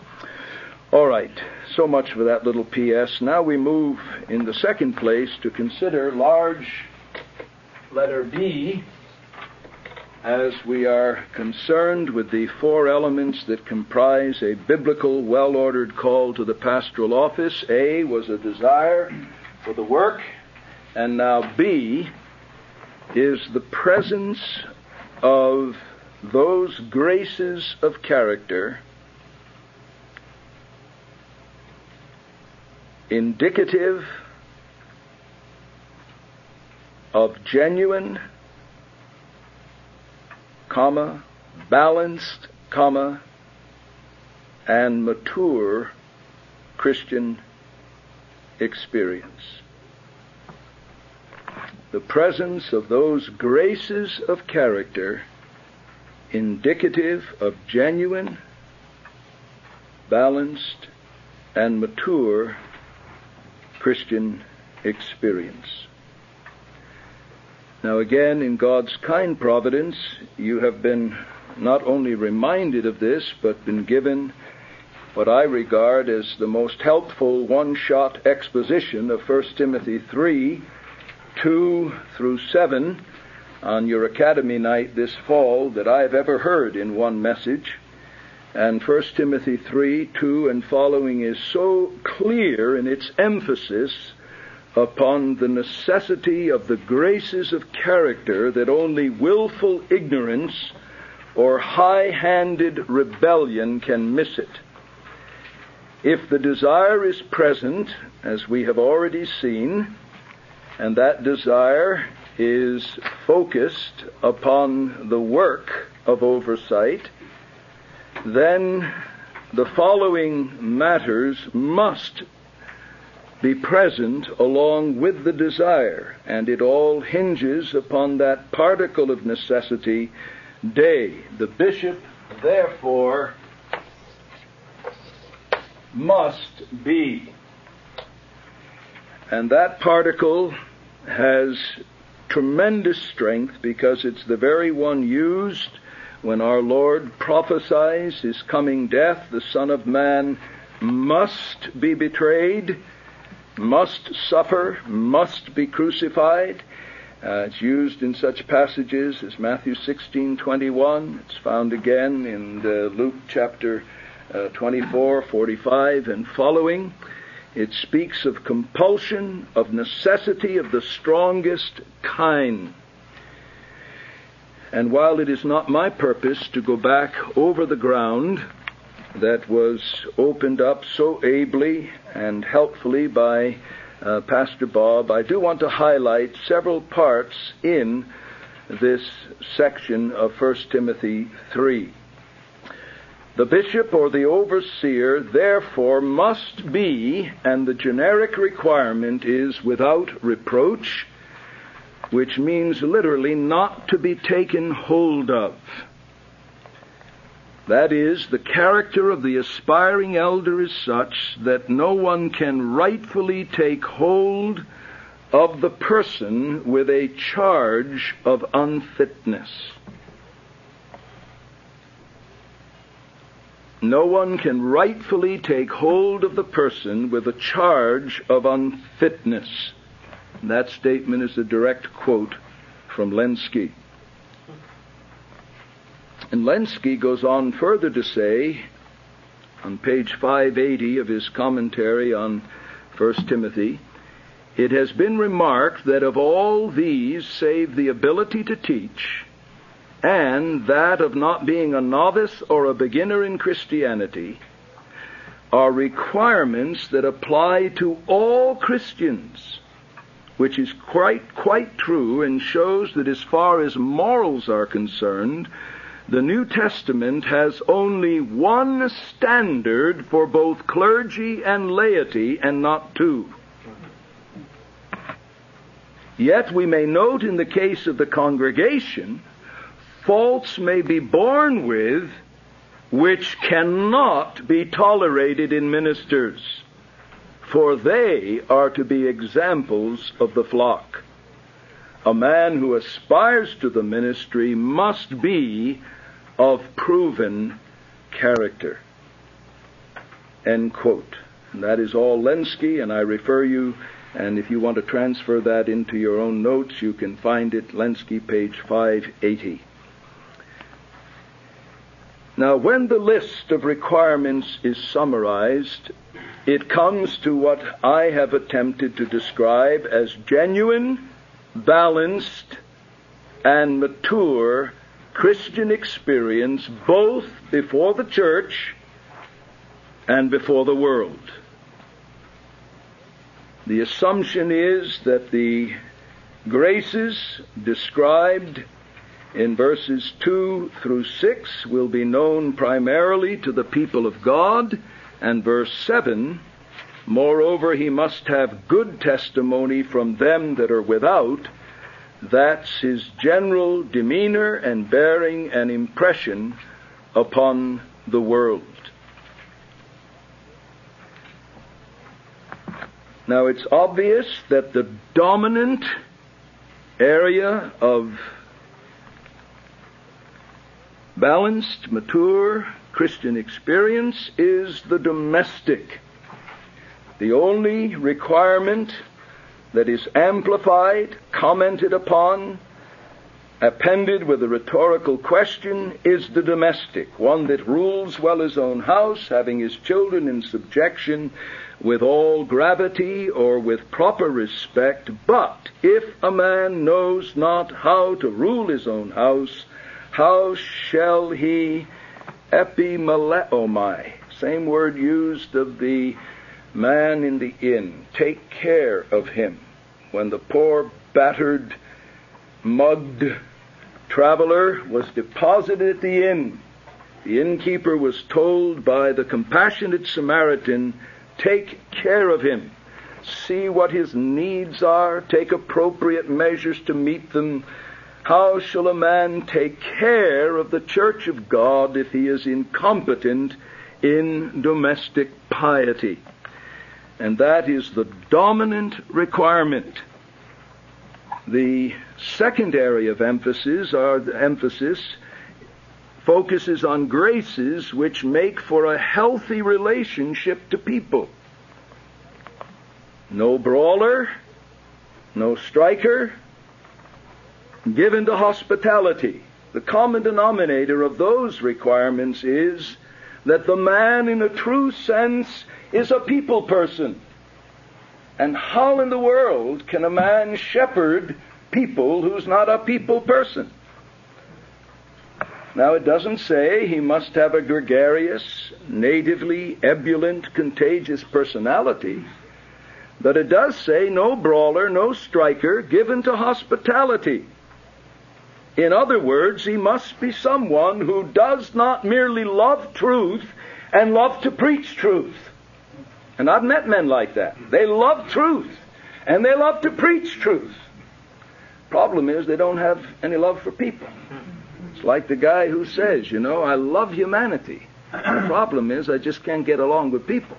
S2: All right, so much for that little P S. Now we move in the second place to consider large letter B, as we are concerned with the four elements that comprise a biblical, well-ordered call to the pastoral office. A was a desire for the work, and now B is the presence of those graces of character indicative of genuine, comma, balanced, comma, and mature Christian experience. The presence of those graces of character indicative of genuine, balanced, and mature Christian experience. Now again, in God's kind providence, you have been not only reminded of this, but been given what I regard as the most helpful one-shot exposition of First Timothy three, two through seven on your academy night this fall that I have ever heard in one message. And First Timothy three, two and following is so clear in its emphasis upon the necessity of the graces of character that only willful ignorance or high-handed rebellion can miss it. If the desire is present, as we have already seen, and that desire is focused upon the work of oversight, then the following matters must be present along with the desire, and it all hinges upon that particle of necessity, day. The bishop, therefore, must be. And that particle has tremendous strength because it's the very one used when our Lord prophesies his coming death. The Son of Man must be betrayed, must suffer, must be crucified. Uh, it's used in such passages as Matthew sixteen twenty-one. It's found again in uh, Luke chapter uh, twenty-four forty-five and following. It speaks of compulsion, of necessity of the strongest kind. And while it is not my purpose to go back over the ground that was opened up so ably and helpfully by uh, Pastor Bob, I do want to highlight several parts in this section of First Timothy three. The bishop or the overseer, therefore, must be, and the generic requirement is without reproach, which means literally not to be taken hold of. That is, the character of the aspiring elder is such that no one can rightfully take hold of the person with a charge of unfitness. No one can rightfully take hold of the person with a charge of unfitness. That statement is a direct quote from Lenski. And Lenski goes on further to say, on page five eighty of his commentary on First Timothy, it has been remarked that of all these, save the ability to teach, and that of not being a novice or a beginner in Christianity, are requirements that apply to all Christians, which is quite, quite true and shows that as far as morals are concerned, the New Testament has only one standard for both clergy and laity and not two. Yet we may note in the case of the congregation, faults may be borne with which cannot be tolerated in ministers, for they are to be examples of the flock. A man who aspires to the ministry must be of proven character. End quote. And that is all Lenski, and I refer you, and if you want to transfer that into your own notes, you can find it, Lenski, page five eighty. Now, when the list of requirements is summarized, it comes to what I have attempted to describe as genuine, balanced, and mature Christian experience, both before the church and before the world. The assumption is that the graces described in verses two through six will be known primarily to the people of God, and verse seven, moreover, he must have good testimony from them that are without. That's his general demeanor and bearing an impression upon the world. Now, it's obvious that the dominant area of balanced, mature Christian experience is the domestic. The only requirement that is amplified, commented upon, appended with a rhetorical question is the domestic, one that rules well his own house, having his children in subjection with all gravity or with proper respect. But if a man knows not how to rule his own house, How shall he epimeleomai, same word used of the man in the inn, take care of him. When the poor, battered, mugged traveler was deposited at the inn, the innkeeper was told by the compassionate Samaritan, take care of him. See what his needs are, take appropriate measures to meet them. How shall a man take care of the church of God if he is incompetent in domestic piety? And that is the dominant requirement. The second area of emphasis, or the emphasis, focuses on graces which make for a healthy relationship to people. No brawler, no striker, given to hospitality. The common denominator of those requirements is that the man in a true sense is a people person. And how in the world can a man shepherd people who's not a people person? Now, it doesn't say he must have a gregarious, natively ebullient, contagious personality, but it does say no brawler, no striker, given to hospitality. In other words, he must be someone who does not merely love truth and love to preach truth. And I've met men like that. They love truth and they love to preach truth. Problem is they don't have any love for people. It's like the guy who says, you know, I love humanity. The problem is I just can't get along with people.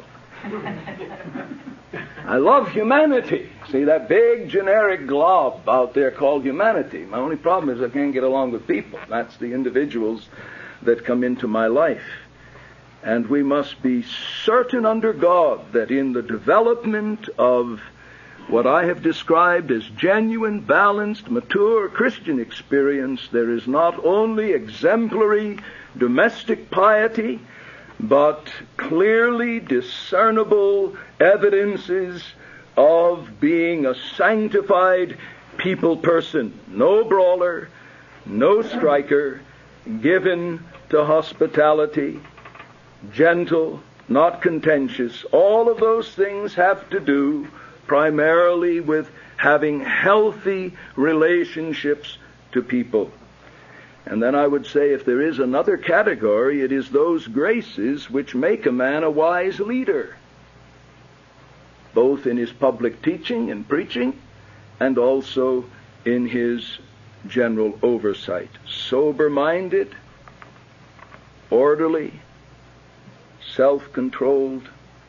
S2: I love humanity. See, that big generic glob out there called humanity. My only problem is I can't get along with people. That's the individuals that come into my life. And we must be certain under God that in the development of what I have described as genuine, balanced, mature Christian experience, there is not only exemplary domestic piety, but clearly discernible evidences of being a sanctified people person. No brawler, no striker, given to hospitality, gentle, not contentious. All of those things have to do primarily with having healthy relationships to people. And then I would say if there is another category, it is those graces which make a man a wise leader, both in his public teaching and preaching, and also in his general oversight. Sober-minded, orderly, self-controlled.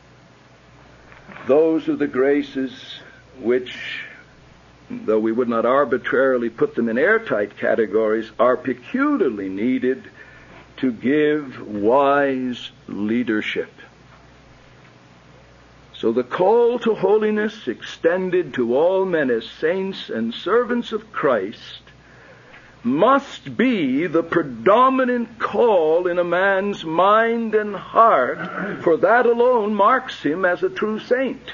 S2: Those are the graces which, though we would not arbitrarily put them in airtight categories, are peculiarly needed to give wise leadership. So the call to holiness extended to all men as saints and servants of Christ must be the predominant call in a man's mind and heart, for that alone marks him as a true saint.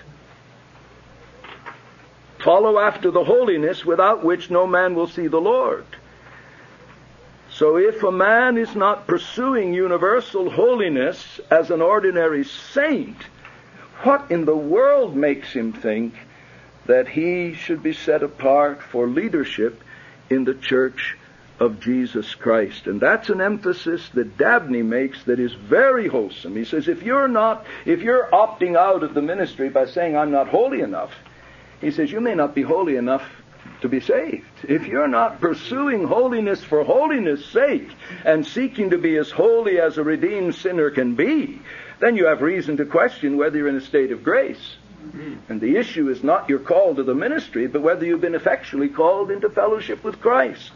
S2: Follow after the holiness without which no man will see the Lord. So if a man is not pursuing universal holiness as an ordinary saint, what in the world makes him think that he should be set apart for leadership in the church of Jesus Christ? And that's an emphasis that Dabney makes that is very wholesome. He says, if you're not, if you're opting out of the ministry by saying, I'm not holy enough, he says, you may not be holy enough to be saved. If you're not pursuing holiness for holiness' sake and seeking to be as holy as a redeemed sinner can be, then you have reason to question whether you're in a state of grace. And the issue is not your call to the ministry, but whether you've been effectually called into fellowship with Christ.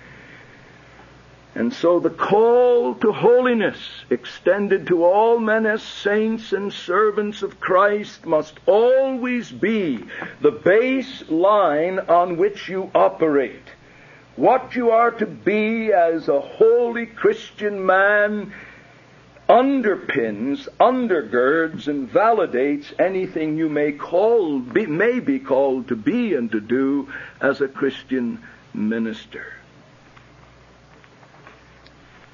S2: And so the call to holiness extended to all men as saints and servants of Christ must always be the baseline on which you operate. What you are to be as a holy Christian man underpins, undergirds, and validates anything you may call, be, may be called to be and to do as a Christian minister.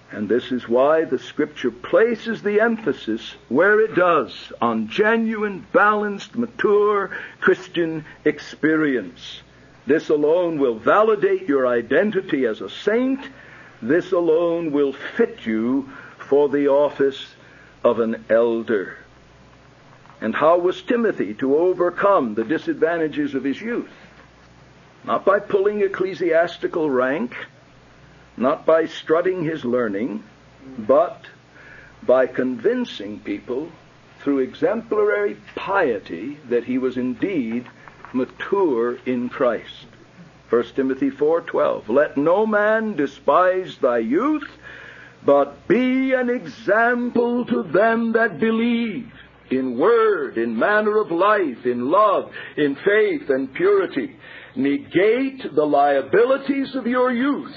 S2: And this is why the Scripture places the emphasis where it does on genuine, balanced, mature Christian experience. This alone will validate your identity as a saint. This alone will fit you for the office of an elder. And how was Timothy to overcome the disadvantages of his youth? Not by pulling ecclesiastical rank, not by strutting his learning, but by convincing people through exemplary piety that he was indeed mature in Christ. First Timothy four twelve, let no man despise thy youth, but be an example to them that believe, in word, in manner of life, in love, in faith and purity. Negate the liabilities of your youth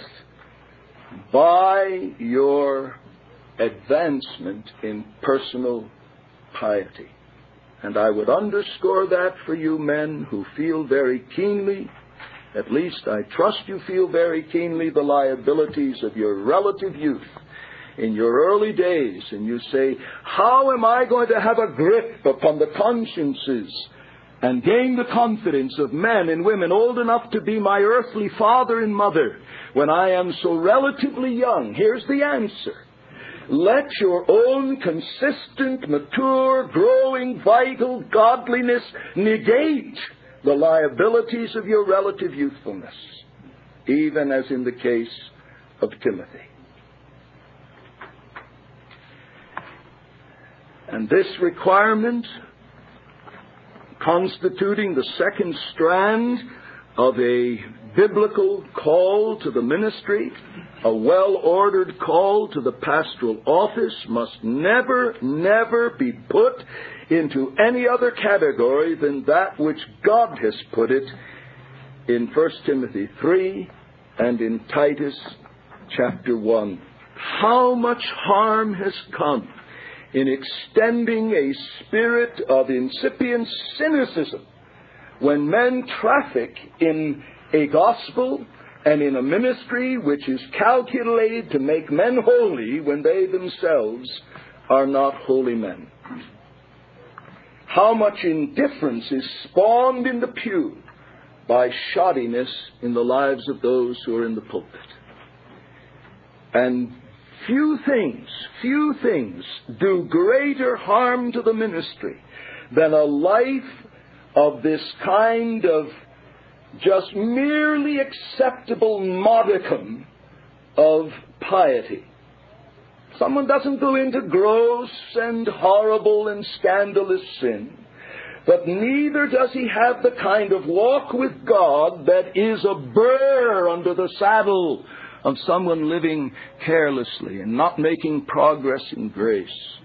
S2: by your advancement in personal piety. And I would underscore that for you men who feel very keenly, at least I trust you feel very keenly, the liabilities of your relative youth in your early days. And you say, how am I going to have a grip upon the consciences and gain the confidence of men and women old enough to be my earthly father and mother when I am so relatively young? Here's the answer. Let your own consistent, mature, growing, vital godliness negate the liabilities of your relative youthfulness, even as in the case of Timothy. And this requirement, constituting the second strand of a biblical call to the ministry, a well-ordered call to the pastoral office, must never, never be put into any other category than that which God has put it in First Timothy three and in Titus chapter one. How much harm has come in extending a spirit of incipient cynicism when men traffic in a gospel and in a ministry which is calculated to make men holy when they themselves are not holy men. How much indifference is spawned in the pew by shoddiness in the lives of those who are in the pulpit. And few things, few things do greater harm to the ministry than a life of this kind of just merely acceptable modicum of piety. Someone doesn't go into gross and horrible and scandalous sin, but neither does he have the kind of walk with God that is a burr under the saddle of someone living carelessly and not making progress in grace.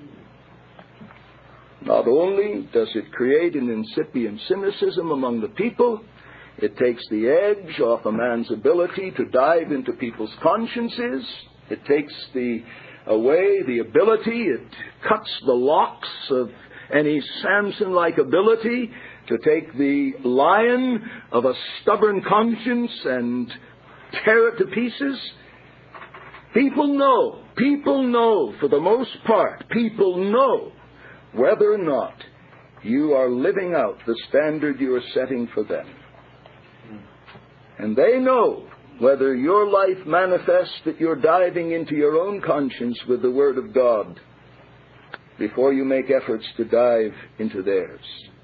S2: Not only does it create an incipient cynicism among the people, it takes the edge off a man's ability to dive into people's consciences. It takes the away the ability, it cuts the locks of any Samson-like ability to take the lion of a stubborn conscience and tear it to pieces. People know, people know for the most part, people know whether or not you are living out the standard you are setting for them. And they know whether your life manifests that you're diving into your own conscience with the Word of God before you make efforts to dive into theirs.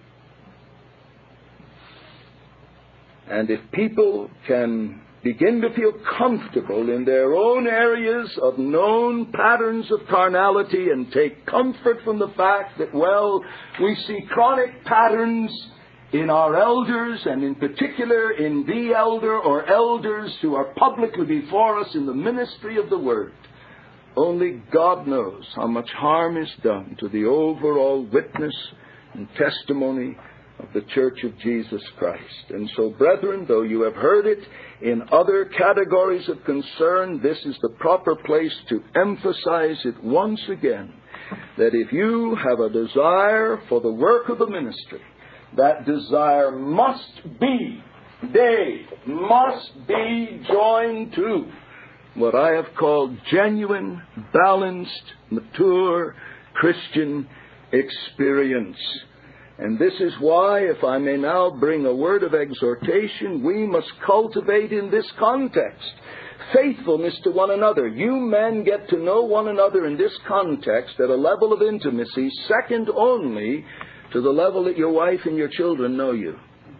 S2: And if people can begin to feel comfortable in their own areas of known patterns of carnality and take comfort from the fact that, well, we see chronic patterns in our elders, and in particular in the elder or elders who are publicly before us in the ministry of the Word, only God knows how much harm is done to the overall witness and testimony of the Church of Jesus Christ. And so, brethren, though you have heard it in other categories of concern, this is the proper place to emphasize it once again, that if you have a desire for the work of the ministry, that desire must be, they must be joined to what I have called genuine, balanced, mature Christian experience. And this is why, if I may now bring a word of exhortation, we must cultivate in this context faithfulness to one another. You men get to know one another in this context at a level of intimacy second only to the level that your wife and your children know you.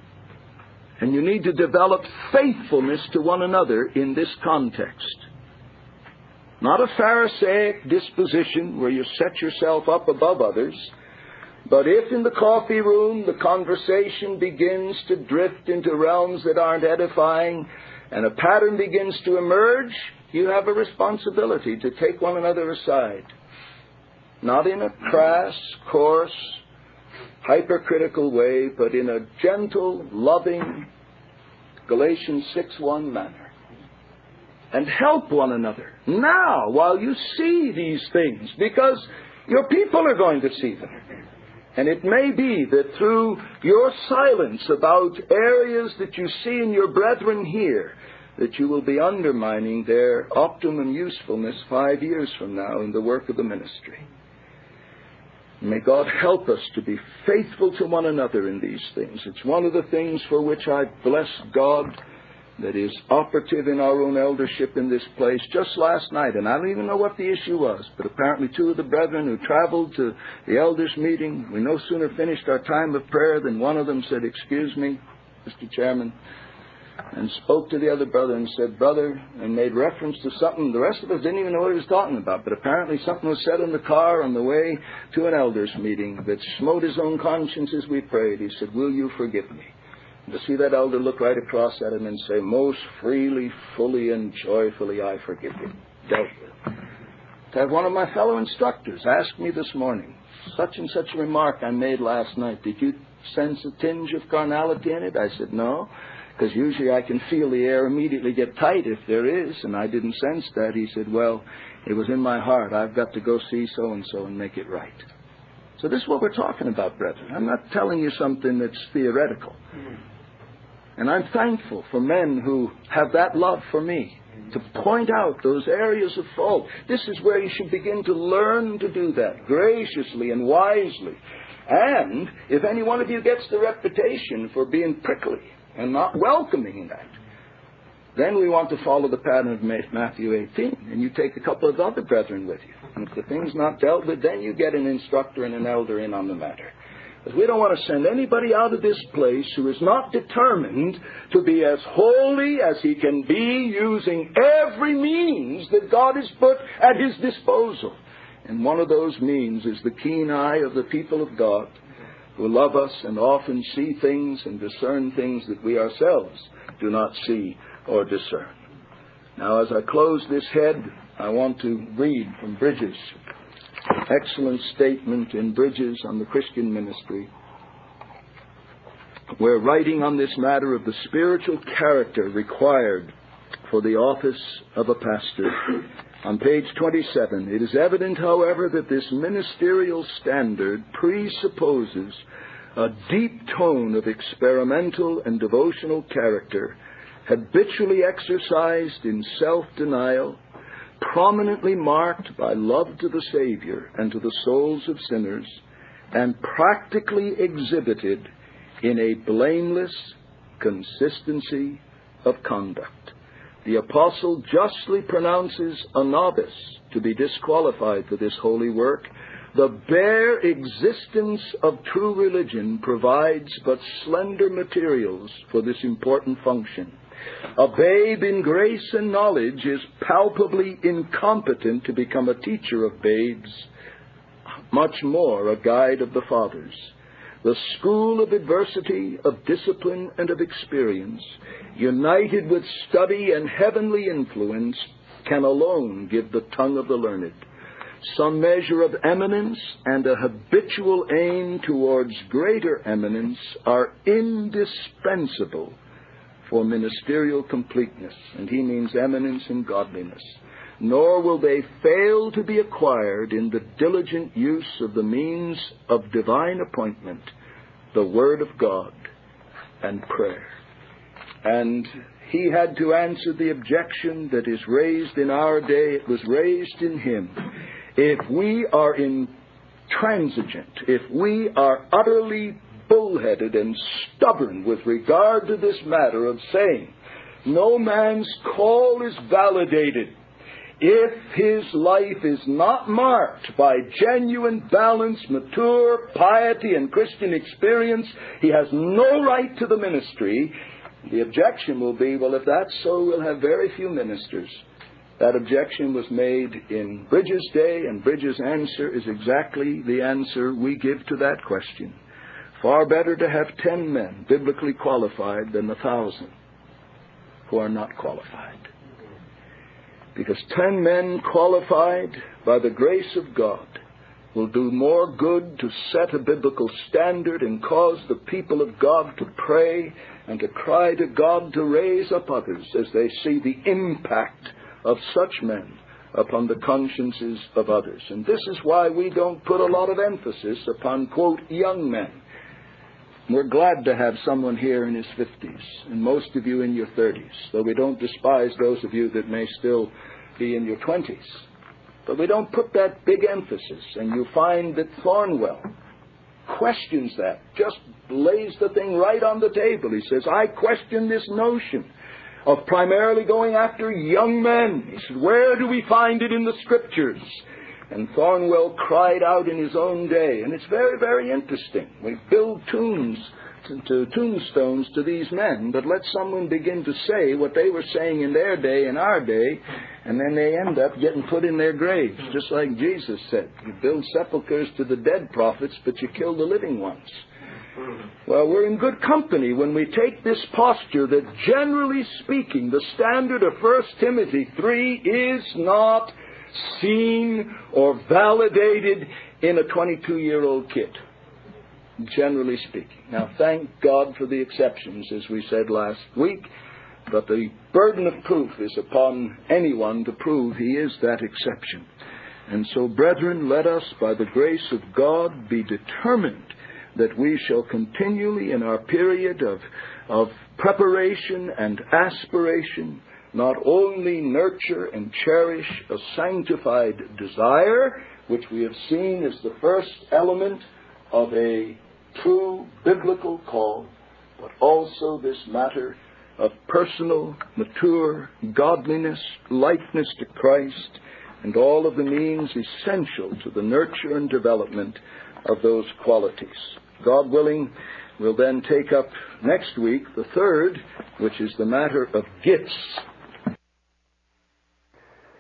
S2: And you need to develop faithfulness to one another in this context. Not a Pharisaic disposition where you set yourself up above others, but if in the coffee room the conversation begins to drift into realms that aren't edifying and a pattern begins to emerge, you have a responsibility to take one another aside. Not in a crass, coarse, hypercritical way, but in a gentle, loving, Galatians six one manner. And help one another now while you see these things, because your people are going to see them. And it may be that through your silence about areas that you see in your brethren here, that you will be undermining their optimum usefulness five years from now in the work of the ministry. May God help us to be faithful to one another in these things. It's one of the things for which I bless God that is operative in our own eldership in this place. Just last night, and I don't even know what the issue was, but apparently two of the brethren who traveled to the elders' meeting, we no sooner finished our time of prayer than one of them said, "Excuse me, Mister Chairman," and spoke to the other brother and said, "Brother," and made reference to something. The rest of us didn't even know what he was talking about, but apparently something was said in the car on the way to an elders' meeting that smote his own conscience as we prayed. He said, "Will you forgive me?" And to see that elder look right across at him and say, "Most freely, fully, and joyfully I forgive you." Dealt with. To have one of my fellow instructors ask me this morning, such and such a remark I made last night, did you sense a tinge of carnality in it? I said, no, because usually I can feel the air immediately get tight if there is, and I didn't sense that. He said, well, it was in my heart. I've got to go see so-and-so and make it right. So this is what we're talking about, brethren. I'm not telling you something that's theoretical. And I'm thankful for men who have that love for me, to point out those areas of fault. This is where you should begin to learn to do that graciously and wisely. And if any one of you gets the reputation for being prickly and not welcoming that, then we want to follow the pattern of Matthew eighteen, and you take a couple of other brethren with you. And if the thing's not dealt with, then you get an instructor and an elder in on the matter. Because we don't want to send anybody out of this place who is not determined to be as holy as he can be, using every means that God has put at his disposal. And one of those means is the keen eye of the people of God, who love us and often see things and discern things that we ourselves do not see or discern. Now, as I close this head, I want to read from Bridges. Excellent statement in Bridges on the Christian ministry, where writing on this matter of the spiritual character required for the office of a pastor, on page twenty-seven, it is evident, however, that this ministerial standard presupposes a deep tone of experimental and devotional character, habitually exercised in self-denial, prominently marked by love to the Savior and to the souls of sinners, and practically exhibited in a blameless consistency of conduct. The apostle justly pronounces a novice to be disqualified for this holy work. The bare existence of true religion provides but slender materials for this important function. A babe in grace and knowledge is palpably incompetent to become a teacher of babes, much more a guide of the fathers. The school of adversity, of discipline, and of experience, united with study and heavenly influence, can alone give the tongue of the learned. Some measure of eminence and a habitual aim towards greater eminence are indispensable for ministerial completeness, and he means eminence and godliness. Nor will they fail to be acquired in the diligent use of the means of divine appointment, the Word of God, and prayer. And he had to answer the objection that is raised in our day. It was raised in him. If we are intransigent, if we are utterly bullheaded and stubborn with regard to this matter of saying no man's call is validated if his life is not marked by genuine, balanced, mature piety and Christian experience, he has no right to the ministry. The objection will be, well, if that's so, we'll have very few ministers. That objection was made in Bridges' day, and Bridges' answer is exactly the answer we give to that question. Far better to have ten men biblically qualified than a thousand who are not qualified. Because ten men qualified by the grace of God will do more good to set a biblical standard and cause the people of God to pray and to cry to God to raise up others as they see the impact of such men upon the consciences of others. And this is why we don't put a lot of emphasis upon, quote, young men. We're glad to have someone here in his fifties, and most of you in your thirties, though we don't despise those of you that may still be in your twenties. But we don't put that big emphasis, and you find that Thornwell questions that, just lays the thing right on the table. He says, I question this notion of primarily going after young men. He said, where do we find it in the Scriptures? And Thornwell cried out in his own day, and it's very, very interesting. We build tombs, to, to tombstones to these men, but let someone begin to say what they were saying in their day, in our day, and then they end up getting put in their graves, just like Jesus said. You build sepulchres to the dead prophets, but you kill the living ones. Well, we're in good company when we take this posture that, generally speaking, the standard of First Timothy three is not seen or validated in a twenty-two-year-old kid, generally speaking. Now, thank God for the exceptions, as we said last week, but the burden of proof is upon anyone to prove he is that exception. And so, brethren, let us, by the grace of God, be determined that we shall continually, in our period of, of preparation and aspiration, not only nurture and cherish a sanctified desire, which we have seen is the first element of a true biblical call, but also this matter of personal, mature godliness, likeness to Christ, and all of the means essential to the nurture and development of those qualities. God willing, we'll then take up next week the third, which is the matter of gifts.